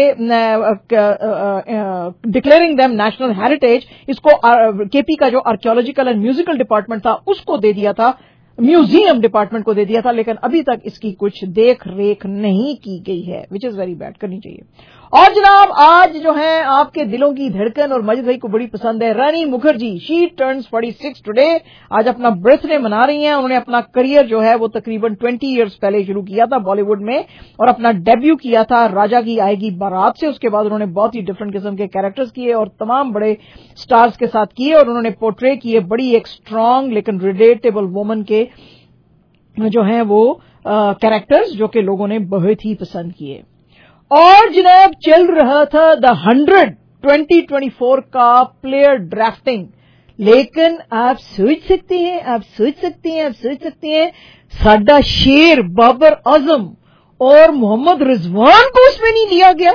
ڈکلیئرنگ دیم نیشنل ہیریٹیج اس کو کے پی کا جو آرکیولوجیکل اینڈ میوزیکل ڈپارٹمنٹ تھا اس کو دے دیا تھا, میوزیم ڈپارٹمنٹ کو دے دیا تھا, لیکن ابھی تک اس کی کچھ دیکھ ریکھ نہیں کی گئی ہے وچ از ویری بیڈ. کرنی چاہیے. اور جناب آج جو ہے آپ کے دلوں کی دھڑکن اور مجد بھائی کو بڑی پسند ہے Rani Mukherjee. She turns forty six today. آج اپنا برتھ ڈے منا رہی ہیں. انہوں نے اپنا کریئر جو ہے وہ تقریباً ٹوینٹی ایئرز پہلے شروع کیا تھا بالی ووڈ میں اور اپنا ڈیبیو کیا تھا راجا کی آئے گی بارات سے. اس کے بعد انہوں نے بہت ہی ڈفرنٹ قسم کے کیریکٹرز کیے اور تمام بڑے سٹارز کے ساتھ کیے اور انہوں نے پورٹرے کیے بڑی ایک اسٹرانگ لیکن ریلیٹیبل وومن کے جو ہیں وہ کیریکٹرز جو کہ لوگوں نے بہت ہی پسند کیے. اور جناب چل رہا تھا the hundred twenty twenty four کا پلیئر ڈرافٹنگ, لیکن آپ سوچ سکتے ہیں آپ سوچ سکتے ہیں آپ سوچ سکتے ہیں ساڈا شیر بابر اعظم اور محمد رضوان کو اس میں نہیں لیا گیا.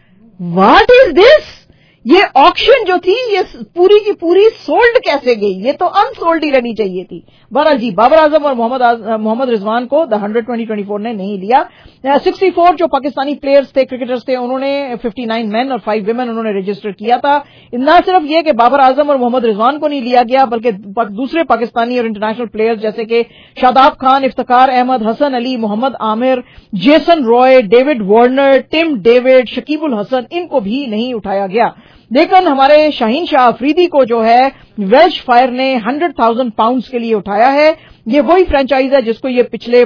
What is this? یہ آکشن جو تھی یہ پوری کی پوری سولڈ کیسے گئی؟ یہ تو ان سولڈ ہی رہنی چاہیے تھی. بہرحال جی بابر اعظم اور محمد محمد رضوان کو the hundred twenty twenty four نے نہیں لیا. سکسٹی فور جو پاکستانی پلیئرز تھے کرکٹرز تھے انہوں نے ففٹی نائن مین اور فائیو ویمن انہوں نے رجسٹر کیا تھا. نہ صرف یہ کہ بابر اعظم اور محمد رضوان کو نہیں لیا گیا بلکہ دوسرے پاکستانی اور انٹرنیشنل پلیئرز جیسے کہ Shadab Khan, Iftikhar Ahmed, Hasan Ali, Muhammad Amir, Jason Roy, David Warner, Tim David, Shakib Al Hasan ان کو بھی نہیں اٹھایا گیا. لیکن ہمارے شاہین شاہ افریدی کو جو ہے ویلش فائر نے ہنڈریڈ تھاؤزینڈ پاؤنڈز کے لیے اٹھایا ہے. یہ وہی فرینچائز ہے جس کو یہ پچھلے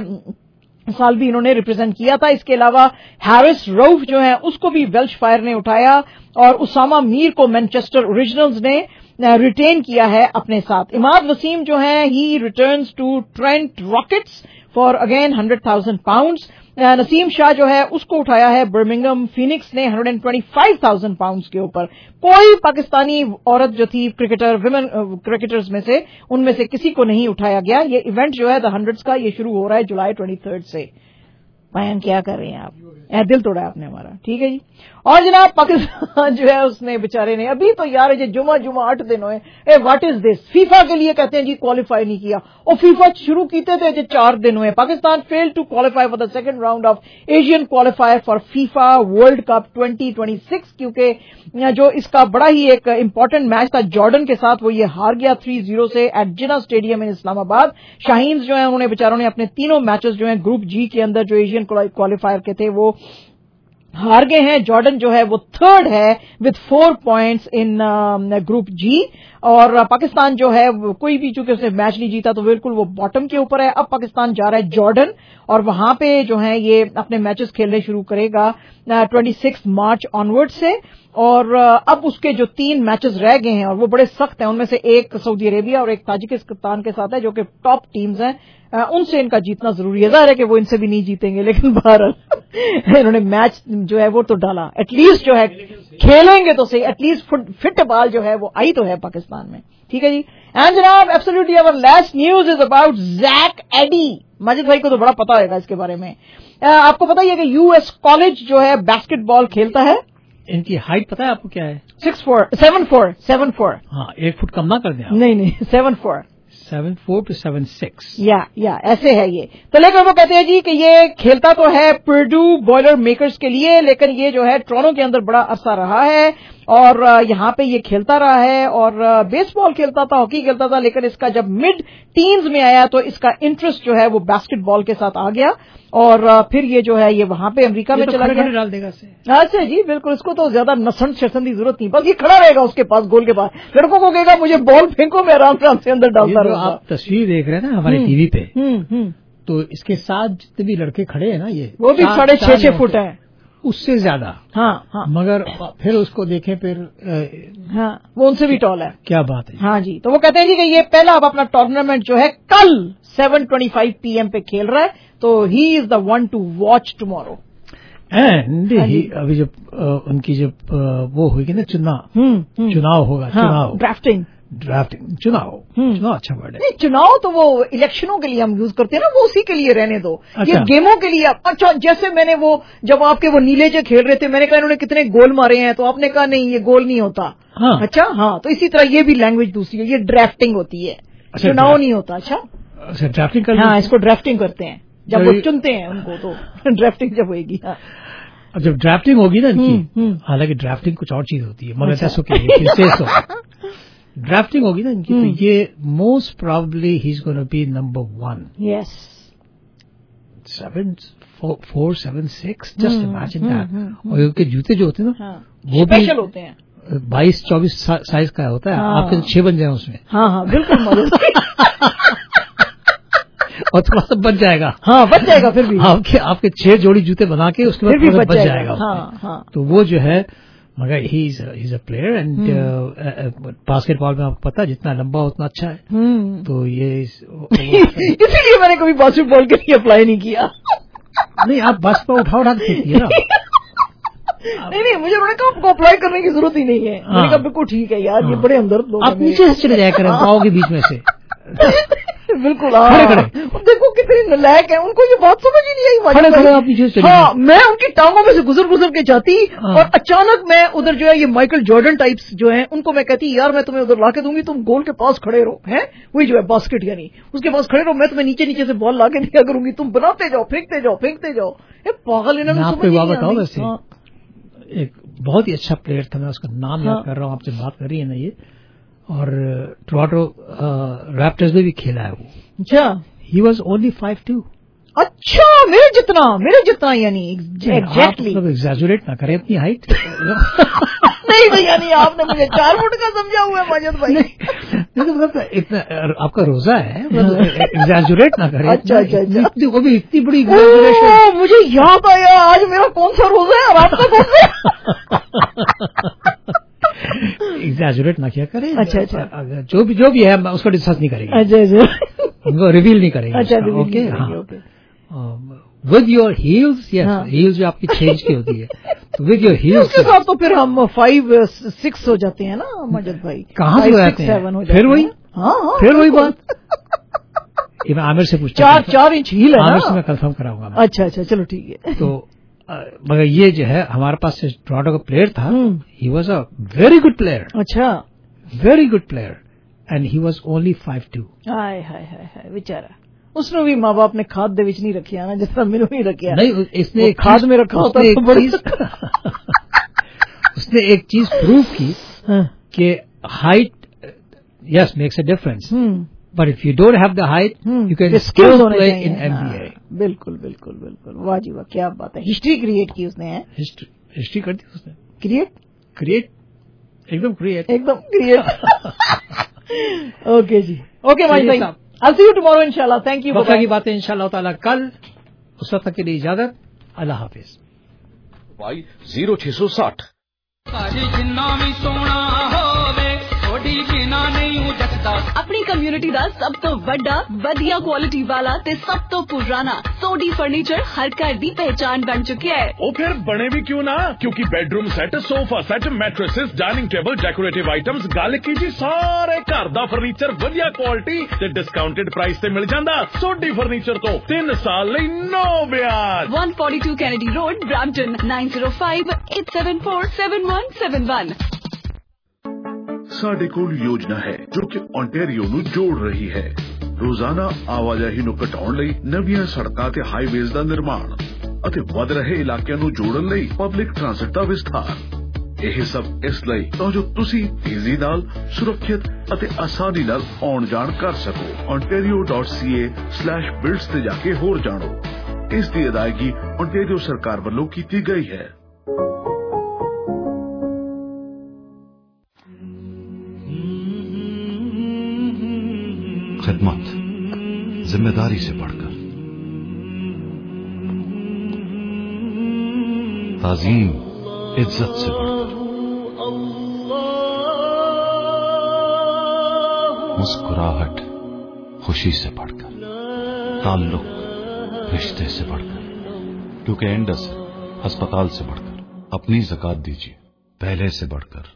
سال بھی انہوں نے ریپرزینٹ کیا تھا. اس کے علاوہ ہیرس روف جو ہے اس کو بھی ویلش فائر نے اٹھایا اور اسامہ میر کو مینچسٹر اوریجنلز نے ریٹین کیا ہے اپنے ساتھ. اماد وسیم جو ہیں he returns to Trent Rockets for again hundred thousand pounds. Naseem Shah جو ہے اس کو اٹھایا ہے برمنگم فینکس نے hundred and twenty five thousand pounds کے اوپر. کوئی پاکستانی عورت جو تھی کرکٹر ویمن کرکٹرز میں سے ان میں سے کسی کو نہیں اٹھایا گیا. یہ ایونٹ جو ہے دا ہنڈریڈز کا یہ شروع ہو رہا ہے جولائی ٹوینٹی تھرڈ سے. بیان کیا کر رہے ہیں آپ؟ دل توڑا ہے آپ نے ہمارا. ٹھیک ہے جی. اور جناب پاکستان جو ہے اس نے بیچارے نے ابھی تو یار یہ جمعہ جمعہ آٹھ دن ہوئے. اے واٹ از دس؟ فیفا کے لیے کہتے ہیں جی کوالیفائی نہیں کیا اور فیفا شروع کیتے تھے جی چار دن ہوئے. Pakistan fail to qualify for the second round of Asian qualifier for FIFA World Cup twenty twenty six کیونکہ جو اس کا بڑا ہی ایک امپورٹنٹ میچ تھا جارڈن کے ساتھ وہ یہ ہار گیا تھری زیرو سے at Jinnah stadium in Islamabad. Shaheens جو ہیں انہوں نے بیچاروں نے اپنے تینوں میچز جو ہیں گروپ جی کے اندر جو ایشین کوالیفائر کے تھے وہ ہار گئے ہیں. جارڈن جو ہے وہ تھرڈ ہے with four points in group G اور پاکستان جو ہے کوئی بھی چونکہ اس نے میچ نہیں جیتا تو بالکل وہ باٹم کے اوپر ہے. اب پاکستان جا رہا ہے جارڈن اور وہاں پہ جو ہے یہ اپنے میچز کھیلنے شروع کرے گا ٹوینٹی سکس مارچ آنورڈ سے. اور اب اس کے جو تین میچز رہ گئے ہیں اور وہ بڑے سخت ہیں ان میں سے ایک سعودی عربیہ اور ایک تاجکستان کے ساتھ ہے جو کہ ٹاپ ٹیمز ہیں. ان سے ان کا جیتنا ضروری ہے. ظاہر ہے کہ وہ ان سے بھی نہیں جیتیں گے لیکن بہرحال انہوں نے میچ جو ہے وہ تو ڈالا. ایٹ لیسٹ جو ہے کھیلیں گے تو صحیح. ایٹ لیسٹ فٹ بال جو ہے وہ آئی تو ہے پاکستان میں. ٹھیک ہے جی. اینڈ جناب ایبسولوٹلی اور last news is about Zach Edey. Majid بھائی کو تو بڑا پتا ہوگا اس کے بارے میں. آپ کو پتا ہی ہے کہ یو ایس کالج جو ہے باسکٹ بال کھیلتا ہے. ان کی ہائٹ پتا ہے آپ کو کیا ہے؟ Six four seven four seven four ہاں ایک فٹ کم نہ کر دیں. نہیں نہیں seven four seven four two seven six یا یا ایسے ہے یہ. تو لیکن وہ کہتے ہیں جی کہ یہ کھیلتا تو ہے پرڈو بوائلر میکرز کے لیے لیکن یہ جو ہے ٹورانٹو کے اندر بڑا عرصہ رہا ہے اور یہاں پہ یہ کھیلتا رہا ہے اور بیس بال کھیلتا تھا, ہاکی کھیلتا تھا, لیکن اس کا جب مڈ ٹینز میں آیا تو اس کا انٹرسٹ جو ہے وہ باسکٹ بال کے ساتھ آ گیا اور پھر یہ جو ہے یہ وہاں پہ امریکہ میں چلا گیا. ڈال دے گا. اچھا جی بالکل, اس کو تو زیادہ نسن شسن کی ضرورت نہیں, بس یہ کھڑا رہے گا اس کے پاس گول کے پاس, لڑکوں کو کہے گا مجھے بال پھینکو, میں آرام آرام سے اندر ڈالتا رہوں گا. آپ تصویر دیکھ رہے ہیں نا ہمارے ٹی وی پہ, تو اس کے ساتھ جتنے بھی لڑکے کھڑے ہیں نا یہ وہ بھی ساڑھے چھ چھ فٹ ہیں, اس سے زیادہ. ہاں ہاں, مگر پھر اس کو دیکھیں پھر ہاں وہ ان سے بھی ٹال ہے. کیا بات ہے. ہاں جی, تو وہ کہتے ہیں جی کہ یہ پہلا اب اپنا ٹورنامنٹ جو ہے کل seven twenty five P M پہ کھیل رہا ہے, تو he is the one to watch tomorrow. And ابھی جب ان کی جب وہ ہوگی نا چناؤ چناؤ ہوگا, چناؤ ڈرافٹنگ ڈرافٹنگ چناؤ چناؤ اچھا ورڈ ہے. چناؤ تو وہ الیکشنوں کے لیے ہم یوز کرتے ہیں نا, وہ اسی کے لیے رہنے دو, یہ گیموں کے لیے. اچھا جیسے میں نے وہ جب آپ کے وہ نیلے جو کھیل رہے تھے, میں نے کہا انہوں نے کتنے گول مارے ہیں, تو آپ نے کہا نہیں یہ گول نہیں ہوتا. اچھا ہاں, تو اسی طرح یہ بھی لینگویج دوسری ہے, یہ ڈرافٹنگ ہوتی ہے, چناؤ نہیں ہوتا. اچھا اچھا ڈرافٹنگ, ہاں اس کو ڈرافٹنگ کرتے ہیں جب وہ چنتے ہیں ان کو, تو ڈرافٹنگ جب ہوئے گی. جب ڈرافٹنگ ہوگی نا ان کی, حالانکہ ڈرافٹنگ کچھ اور چیز ہوتی ہے, مگر ایسا ڈرافٹنگ ہوگی نا ان کی, تو یہ most probably he is gonna be number one. Yes, seven four seven six, just imagine that. اور ان کے جوتے جو ہوتے ہیں نا وہ بھی اسپیشل ہوتے ہیں, بائیس چوبیس سائز کا ہوتا ہے. آپ کے چھ بن جائیں اس میں. ہاں ہاں بالکل, اور تھوڑا سا بچ جائے گا. ہاں بچ جائے گا پھر بھی, آپ کے چھ جوڑی جوتے بنا کے اس کے بعد بچ جائے گا. تو وہ جو ہے, مگر he is a player. And basketball میں آپ کو پتا جتنا لمبا اتنا اچھا ہے, تو یہ اسی لیے میں نے کبھی باسکٹ بال کے لیے اپلائی نہیں کیا. نہیں آپ بس پہ اٹھا اٹھا کے نا. نہیں نہیں, مجھے انہوں نے کہا آپ کو اپلائی کرنے کی ضرورت ہی نہیں ہے. میں نے کہا بالکل ٹھیک ہے یار, یہ بڑے ہمدرد لوگ. آپ نیچے سے چلے جایا کریں پاؤں کے بیچ میں سے. بالکل دیکھو کتنے نالائق ہیں, ان کو یہ بات سمجھ ہی نہیں آئی. ہاں میں ان کی ٹانگوں میں سے گزر گزر کے جاتی, اور اچانک میں ادھر جو ہے یہ مائیکل جارڈن ٹائپس جو ہیں ان کو میں کہتی یار میں تمہیں ادھر لا کے دوں گی, تم گول کے پاس کھڑے رہو. ہے وہی جو ہے باسکٹ, یعنی اس کے پاس کھڑے رہو, میں تمہیں نیچے نیچے سے بال لا کے دیا کروں گی, تم بناتے جاؤ پھینکتے جاؤ پھینکتے جاؤ. پاگل انہوں نے سمجھ نہیں بتاؤ. ویسے ایک بہت ہی اچھا پلیئر تھا, میں اس کا نام یاد کر رہا ہوں, آپ سے بات کر رہی ہے نا یہ, اور ٹورانٹو ریپٹرز میں بھی کھیلا ہے وہ. اچھا he was only five two. اچھا میرے جتنا میرے جتنا یعنی ایگزیکٹلی. ایگزیجوریٹ نہ کریں اپنی ہائٹ. نہیں بھائی, یعنی آپ نے مجھے چار فٹ کا سمجھا ہوا ہے ماجد بھائی. اتنا آپ کا روزہ ہے, ایگزیجوریٹ نہ کریں. اچھا اچھا, وہ بھی اتنی بڑی مجھے یاد آیا آج میرا کون سا روزہ ہے اور آپ کا کون سا. ایگزیجوریٹ نہ کیا کریں. اچھا اچھا, جو بھی جو بھی ہے اس کو ڈسکس نہیں کریں گے. اچھا اچھا, ان کو ریویل نہیں کریں گے. اچھا okay, with your heels. Yes, heels جو آپ کی چینج کی ہوتی ہے, ود یور ہیلز کے ساتھ تو پھر ہم فائیو سکس ہو جاتے ہیں نا ماجد بھائی. کہاں سے ہو جاتے ہیں پھر وہی. ہاں پھر وہی بات. میں عامر سے پوچھتا چار چار انچ ہیل ہے نا, عامر سے میں کنفرم کراؤں گا. اچھا اچھا چلو ٹھیک ہے. تو مگر یہ جو ہے ہمارے پاس ٹورانٹو کا پلیئر تھا, he was a very good player. اچھا, very good player, and he was only five two. ہائے ہائے ہائے بیچارہ, اس نے بھی ماں باپ نے کھاد دے وچ نہیں رکھیا نا, جس طرح میرے نہیں رکھیا. نہیں, اس نے کھاد میں رکھا ہوتا تو بڑی. اس نے ایک چیز پروو کی کہ height yes makes a difference, but if you don't have the height you can still play in N B A. بالکل بالکل بالکل, واہ جی واہ, کیا بات ہے. ہسٹری کریٹ کی اس نے. ہسٹری کر دی اس نے. کریٹ کریٹ ایک دم کریٹ ایک دم کریٹ. اوکے جی, اوکے بھائی بھائی, I'll see you tomorrow انشاءاللہ. Thank you. وقت کی باتیں انشاءاللہ تعالیٰ کل, اس وقت تک کے لیے اجازت. اللہ حافظ. وائی زیرو چھ سو ساٹھ. اپنی کمیونٹی دا سب تو بڑا ودیا کوالٹی والا تے سب تو پرانا سوڈی فرنیچر ہر گھر دی پہچان بن چکا ہے. او پھر بنے بھی کیوں نہ, کیونکہ bedroom set, sofa set, mattresses, dining table, decorative items, گل کیجی سارے گھر دا فرنیچر ودیا کوالٹی تے ڈسکاؤنٹڈ پرائس تے مل جاندا. سوڈی فرنیچر تو تین سال لئی نو بیاج. One forty two Kennedy road, Brampton, nine zero five eight seven four seven one seven one. ਸਾਡੇ ਕੋਲ ਯੋਜਨਾ ਹੈ ਜੋ ਕਿ ਓਨਟਾਰੀਓ ਨੂੰ ਜੋੜ ਰਹੀ ਹੈ. ਰੋਜ਼ਾਨਾ ਆਵਾਜਾਈ ਨੂੰ ਘਟਾਉਣ ਲਈ ਨਵੀਆਂ ਸੜਕਾਂ ਤੇ ਹਾਈਵੇਜ਼ ਦਾ ਨਿਰਮਾਣ ਅਤੇ ਵਧ ਰਹੇ ਇਲਾਕਿਆਂ ਨੂੰ ਜੋੜਨ ਲਈ ਪਬਲਿਕ ਟ੍ਰਾਂਸਪੋਰਟ ਦਾ ਵਿਸਥਾਰ. ਇਹ ਸਭ ਇਸ ਲਈ ਤਾਂ ਜੋ ਤੁਸੀਂ ਤੇਜ਼ੀ ਨਾਲ, ਸੁਰੱਖਿਅਤ ਅਤੇ ਆਸਾਨੀ ਨਾਲ ਆਉਣ ਜਾਣ ਕਰ ਸਕੋ। ontario dot c a slash builds ਤੇ ਜਾ ਕੇ ਹੋਰ ਜਾਣੋ। ਇਸ ਦੀ ਅਦਾਇਗੀ ontario ਸਰਕਾਰ ਵੱਲੋਂ ਕੀਤੀ ਗਈ ਹੈ। खिदमत जिम्मेदारी से बढ़कर, ताजीम इज्जत से बढ़कर, मुस्कुराहट खुशी से बढ़कर, ताल्लुक रिश्ते से बढ़कर, क्योंकि इंडस अस्पताल से बढ़कर, अपनी ज़कात दीजिए पहले से बढ़कर।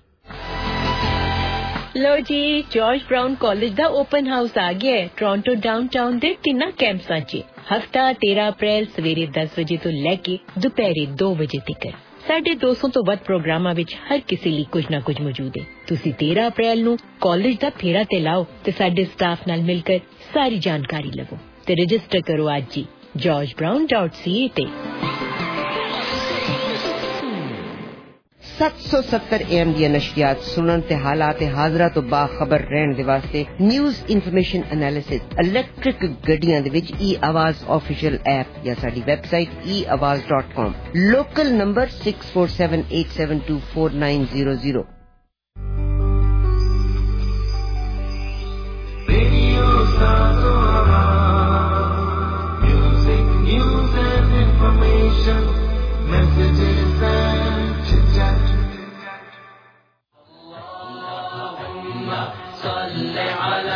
ਲੋ ਜੀ, ਜਾਰਜ ਬ੍ਰਾਊਨ ਕਾਲਜ ਦਾ ਓਪਨ ਹਾਊਸ ਆ ਗਿਆ ਹੈ ਟੋਰਾਂਟੋ ਡਾਊਨਟਾਊਨ ਦੇ ਤਿੰਨਾਂ ਕੈਂਪਸਾਂ 'ਚ। ਹਫਤਾ ਤੇਰਾਂ ਅਪ੍ਰੈਲ ਸਵੇਰੇ ਦਸ ਵਜੇ ਤੋਂ ਲੈ ਕੇ ਦੁਪਹਿਰੇ ਦੋ ਵਜੇ ਤੱਕ। ਸਾਡੇ ਦੋ ਸੌ ਤੋਂ ਵੱਧ ਪ੍ਰੋਗਰਾਮਾਂ ਵਿੱਚ ਹਰ ਕਿਸੇ ਲਈ ਕੁਝ ਨਾ ਕੁਝ ਮੌਜੂਦ ਹੈ। ਤੁਸੀਂ ਤੇਰਾਂ ਅਪ੍ਰੈਲ ਨੂੰ ਕਾਲਜ ਦਾ ਫੇਰਾ ਤੇ ਲਾਓ ਤੇ ਸਾਡੇ ਸਟਾਫ ਨਾਲ ਮਿਲ ਕੇ ਸਾਰੀ ਜਾਣਕਾਰੀ ਲਵੋ ਤੇ ਰਜਿਸਟਰ ਕਰੋ ਅੱਜ ਹੀ george brown dot c a ਤੇ। سات سو ستر اے ایم دیا نشریات سنن تے حالات حاضرہ تو باخبر رہن دے واسطے نیوز انفارمیشن انالیسس الیکٹرک گڈیاں دے وچ ای آواز آفیشیل ایپ یا ساڈی website E Awaz dot com, local number six four seven eight seven two four nine zero zero. صلی